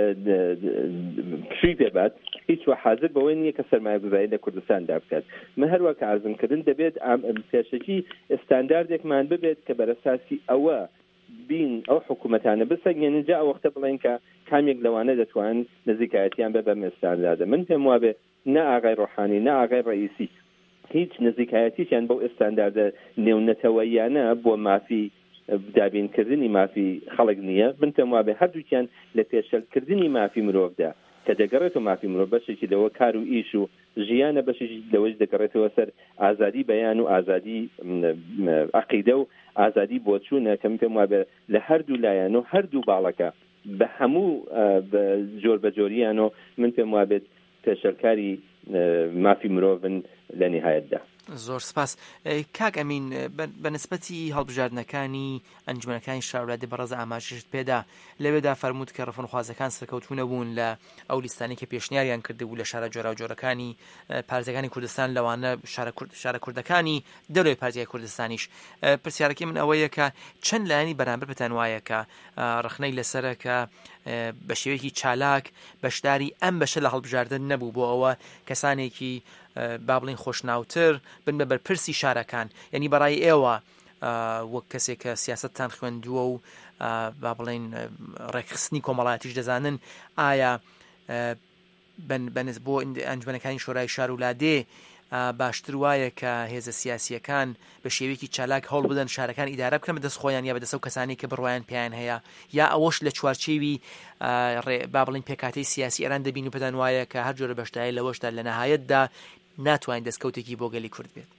پشوی پێبات هیچ وە حاضر بەوەی نییە کە سەرمایه‌گوزاری لە کوردستاندا بکات من هەروە کە ئازمکردن دەبێت پێشەکی ئستانداردێکمان ببێت کە بەرەساسی ئەوە بین ئەو حکوومەتانە بسەنگێنن جا ئەو وەختە بڵێن کە کامێک لەوانە دەتوانن نزیکایەتیان بە بەم ئستانداردە من پێم وابێ نە ئاغای ڕۆحانی نە ئاغای ڕئیسی هیچ نزیکایەتیشیان بەو ئستانداردە نێونەتەوەیانە بۆ مافی دابینکردنی مافی خەڵک نییە من پێم وابێ هەردووکیان لە پێشەلکردنی مافی مرۆڤدا کە دەگەڕێتەوە مافی مرۆڤ بەشێکی لەوە کار و ئیش و ژیانە بەشێکی لەوەش دەگەڕێتەوە سەر ئازادی بەیان و ئازادی عەقیدە و ئازادی بۆچوونە کە من پێم وابێ لە هەردوو لایەن و هەردوو باڵەکە بە هەموو جۆر بەجۆریانەوە من پێم وابێت پێشەلکاری مافی مرۆڤن لە نهایەتدا. زۆر سپاس کاک ئەمین بە نسبەتی هەڵبژاردنەکانی ئەنجومەنەکانی شارولادی بەڕێز ئاماژەشت پێدا لەوێدا فەرمووت کە ڕفۆنخوازەکان سەرکەوتوونە بوون لە ئەو لیستانی کە پێشنیاریان کردبوو لە شارە جۆرا و جۆرەکانی پارتیەکانی کوردستان لەوانە شارە کوردەکانی دەرەوەی پارتیای کوردستانیش پرسیارەکەی من ئەوەیە کە چەند لایەنی بەرامبەر پێتان وایە کە ڕخنەی لەسەرە کە بە شێوەیەکی چالاک بەشداری ئەم بەشە لە هەڵبژاردن نەبوو بۆ ئەوە کەسانێکی با بڵین خۆشناوتر بن بە بەرپرسی شارەکان یعنی بەڕای ئێوە وەک کەسێک کە سیاستتان خوێندووە و با بڵین ڕێکخستنی کۆمەڵایەتیش دەزانن ئایا بەنس بۆ ئەنجومەنەکانی شۆرای شارولادێ باشتر وایە کە هێزە سیاسیەکان بە شێوەیەکی چالاک هەوڵ بدەن شارەکان ئیدارە بکەن بەدەست خۆیان یا بەدەست ئەو کەسانی کە بڕوایان پێیان هەیە یا ئەوەش لە چوارچێوی با بڵین پێکاتەی سیاسی ئێران دەبین و پێدان وایە کە هەر جۆرە بەشداری لەوەشدا لە نەهایەتدا ناتوانین دەستکەوتێکی بۆ گەلی کورد بێت.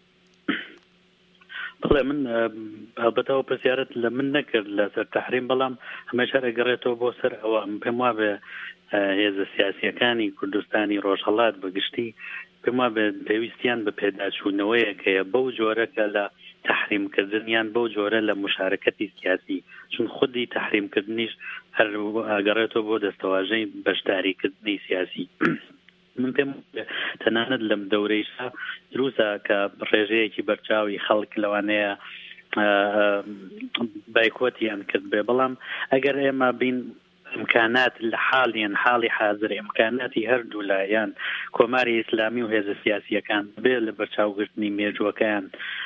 بڵێ من هەڵبەتەوە پرسیارەت لە من نەکرد لەسەر تەحریم بەڵام هەمێشە ئەگەڕێتەوە بۆ سەر ئەوە پێم وابێ هێزە سیاسیەکانی کوردستانی ڕۆژهەڵات بەگشتی پێم وابێ پێویستیان بە پێداچوونەوەیەکەیە بەو جۆرەکە لە تحریمکردنیان بەو جۆرە لە مشارەکەتی سیاسی چون خودی تحریمکردنیش هەر ئەگەڕێتەوە بۆ دەستەواژەی بەشداریکردنی سیاسی. من پێم تەنانەت لەم دەورەیشا دروستە کە ڕێژەیەکی بەرچاوی خەڵک لەوانەیە بایکۆتیان کرد بێ، بەڵام ئەگەر ئێمە بین امکانات لە حاڵیان حاڵی حاضر امکاناتی هەردوو لایەن کۆماری ئیسلامی و هێزە سیاسیەکان بێ لە بەرچاوگرتنی مێژوەکەیان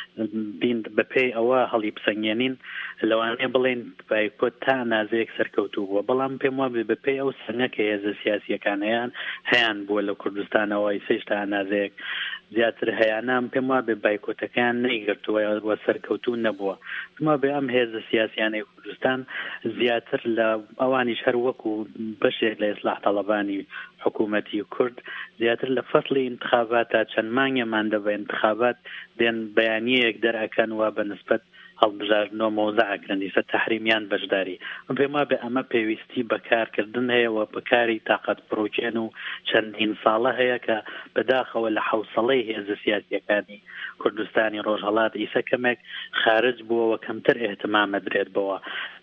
بین بەپێی ئەوە هەڵی بسەنگێنین لەوانەیە بڵێن بایکۆت تا نازەیەک سەرکەوتوو بووە، بەڵام پێم وابێ بەپێی ئەو سەنگەکە هێزە سیاسیەکانیان هەیان بووە لە کوردستانەوەی سێش تا نازەیەک زیاتر هەیەنام پێم وابێ بایکۆتەکان نەیگرتووە وە سەرکەوتوو نەبووە. پێم وابێ ئەم هێزە سیاسیانەی کوردستان زیاتر لە ئەوانیش هەر وەکو بەشێک لە ئیسلاح تەڵەبانی حکوومەتی کورد زیاتر لە فەسڵی انتخاباتە چەند مانگێمان دەبە انتخابات دێن بەیانیەک دەرەکەن وە بەنسبەت هەڵبژاردنەوە مۆزەعەکەن دیسە تەحریمیان بەشداری. من پێم وابێ ئەمە پێویستی بەکارکردن هەیە و بەکاری تاقەت بڕوکێن و چەندین ساڵە هەیە کە بەداخەوە لە حوسڵەی هێزە سیاسیەکانی کوردستانی ڕۆژهەڵات ئیسە کەمێک خارج بووەوە کەمتر ئێحتمامە درێت بەوە.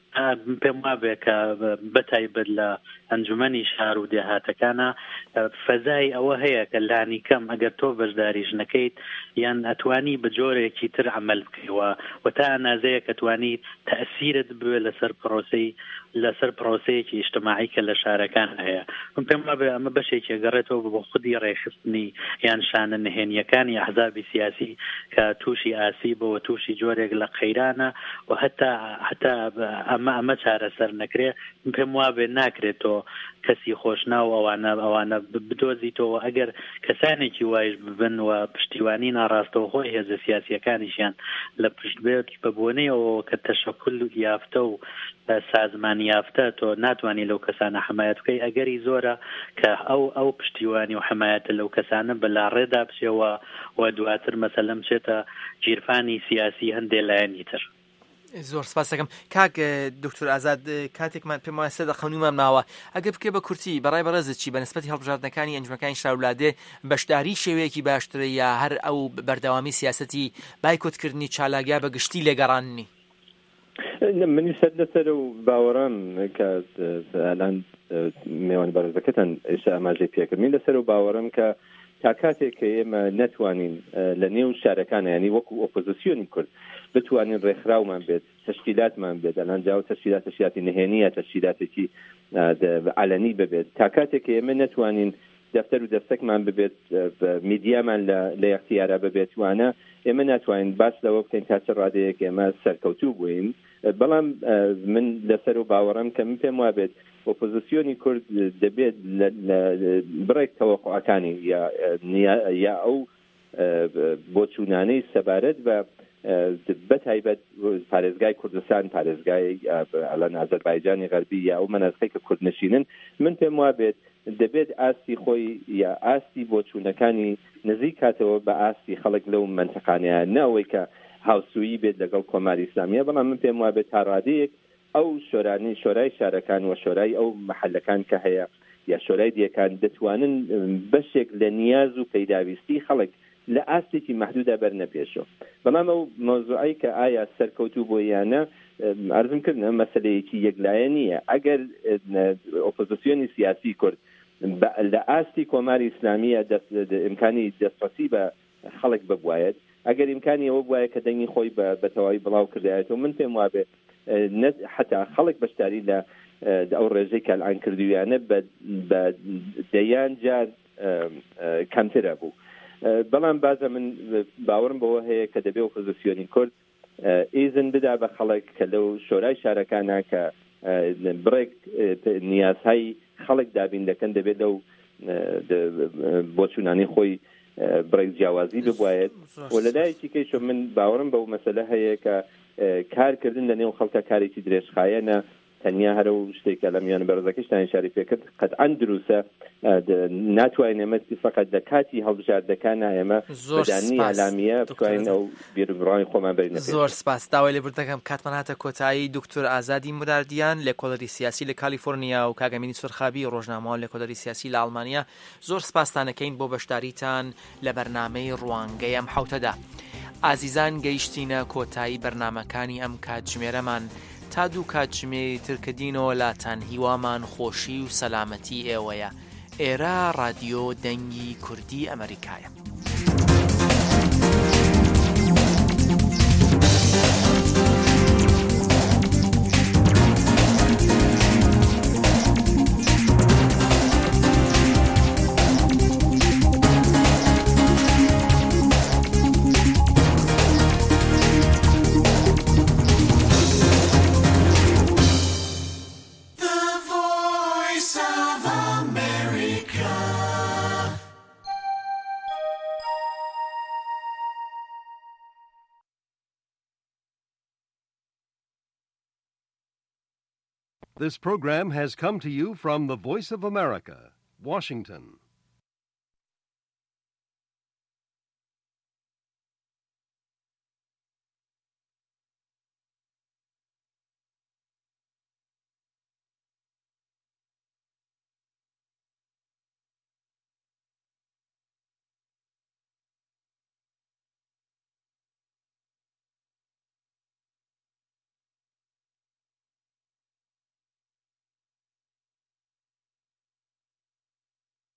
پێم وابێ کە بەتایبەت لە ئەنجومەنی شار و دێهاتەکانە فەزای ئەوە هەیە کە لانی کەم ئەگەر تۆ بەشداریش نەکەیت یان ئەتوانی بە جۆرێکی تر عمل بکەیەوە و تا ئەنازەیە کە توانی تەئسیرت بوێ لەسەر پرۆسەی لەسەر پرۆسەیەکی ئیجتماعی کە لە شارەکان هەیە. من پێم وابێ ئەمە بەشێکی گەڕێتەوە بۆ خودی ڕێخستنی یان شانە نهێنیەکانی ئەحزابی سیاسی کە تووشی ئاسیبەوە تووشی جۆرێک لە قەیرانە و هەتا هەتا ئەمە ئەمە چارەسەر نەکرێ. من پێم وابێ ناکرێتەوە کەسی خۆشنا و ئەوانە ئەوانە بدۆزیتەوە ئەگەر کەسانێکی وایش ببن و پشتیوانی ناڕاستەوە خۆی هێزە سیاسیەکانیشیان لە پشت بێت بە بۆنەیەوە کە تەشەکل یافتە و سازمان یافتە تۆ ناتوانانی لەو کەسانە حمایەت بکەی ئەگەری زۆرە کە ئەو ئەو پشتیوانی و حمایەتە لەو کەسانە بەلاڕێدا بچێەوە و دواتر مەسەلەم بچێتە گیرفانی سیاسی هەندێک لایەنی تر. زۆر سپاس دەکەم کاک دکتۆر ئازاد کاتێکمان پێم وایە سەدە خەونیمان ماوە ئەگەر بکێ بە کورتی بەڕای بەڕێزت چی بە نسبەتی هەڵبژاردنەکانی ئەنجومەکانی شاولادێ بەشداری شێوەیەکی باشترە یا هەر ئەو بەردەوامی سیاسەتی بایکۆتکردنی چالاگیا بە گشتی لێگەڕاننی؟ منی سەر لەسەر و باوەڕام کە ئەلان میوان بەڕێزەکەتان ئێستا ئاماژەی پێکرد من لەسەر و باوەڕم کە تا کاتێک کە ئێمە نەتوانین لە نێو شارەکانە ینی وەکو ئۆپۆزیسیۆنی کورد بتوانین ڕێکخراومان بێت تەشکیلاتمان بێت ئەلان جاوە تەشکیلات تەشکیلاتی نهێنیە تەشکیلاتێکی عەلەنی ببێت تا کاتێک کە ئێمە نەتوانین دەفتەر و دەستەکمان ببێت میدیامان لە اختیارە ببێت وانە ئێمە ناتوانین باس لەوە بکەین تا چه ڕادەیەک ئێمە سەرکەوتوو بووین. بەڵام من لەسەر و باوەڕم کە من پێم وابێت ئۆپۆزیسیۆنی کورد دەبێت بڕێک تەوەقعەکانی یا ئەو بۆچوونانەی سەبارەت بە بەتایبەت پارێزگای کوردستان پارێزگای ئەلان ئازەربایجانی غەربی یا ئەو مەناطقی کە کورد نشینن من پێم وابێت دەبێت ئاستی خۆی یا ئاستی بۆچوونەکانی نزیک کاتەوە بە ئاستی خەڵک لەو منتەقانەیە نەوەی کە هاوسویی بێت لەگەڵ کۆماری ئیسلامیە. بەڵام من پێم وابێت تا ڕادەیەک ئەو شۆرانی شۆرای شارەکان و شۆرای ئەو مەحەلەکان کە هەیە یا شۆرای دیەکان دەتوانن بەشێک لە نیاز و پەیداویستی خەڵک لە ئاستێکی مەحدودە بەرنەپێشەوە. بەڵام ئەو مۆزوعی کە ئایا سەرکەوتوو بۆ یانە عەرزم کردن مەسەلەیەکی یەکلایە نییە. ئەگەر ئۆپۆزیسیۆنی سیاسی کورد لە ئاستی کۆماری ئیسلامیە ئیمکانی دەستڕەسی بە خەڵک ببوایەت ئەگەر ئیمکانی ئەوە بواە کە دەنگی خۆی بە تەواوی بڵاو کردایەتەوە من پێم وابێت حتا خەڵک بەشداری لە ئەو ڕێژەی کە ئەلعان کردویانە بە دەیان جار کەمترە بوو. بەڵام بازە من باوەڕم بەوە هەیە کە دەبێت ئۆپۆزیسیۆنی کورد ئیزن بدا بە خەڵک کە لەو شۆرای شارەکانە کە بڕێک نیازهای خەڵک دابین دەکەن دەبێت لەو بۆچوونانی خۆی بڕێک جیاوازی ببوایێت و لەلایەکی کەیشە من باوەڕم بەو مەسەلە هەیە کە کارکردن لە نێو خەڵکە کارێکی درێژخایەنە تەنیا هەرە و شتێکە لە میان بەرزەکەشتان ئیشارە پێکرد قەتعاً دروستە ناتوانین ئێمە فەقەت لە کاتی هەڵبژاردنەکانە ئێمە بەدانی ئەلامیە بتوانین ئەو بیربڕانی خۆمان بەرین. زۆر سپاس داوای لێبوردن دەکەم کاتمان هاتە کۆتایی دکتۆر ئازادی موراردیان لێکۆڵەری سیاسی لە کالیفۆرنیا و کاگەمینی سورخابی ڕۆژنامەوە لێکۆڵەری سیاسی لە ئەڵمانیا زۆر سپاستانەکەین بۆ بەشداریتان لە بەرنامەی ڕوانگەی ئەم حوتەدا. ئازیزان گەیشتینە کۆتایی بەرنمەکانی ئەم کاتژمێرەمان تا دوو کاتژمێری ترکردینەوە لاتان هیوامان خۆشی و سەلامەتی ئێوەیە. ئێرە ڕادیۆ دەنگی کوردی ئەمریکایە. This program has come to you from the Voice of America, Washington.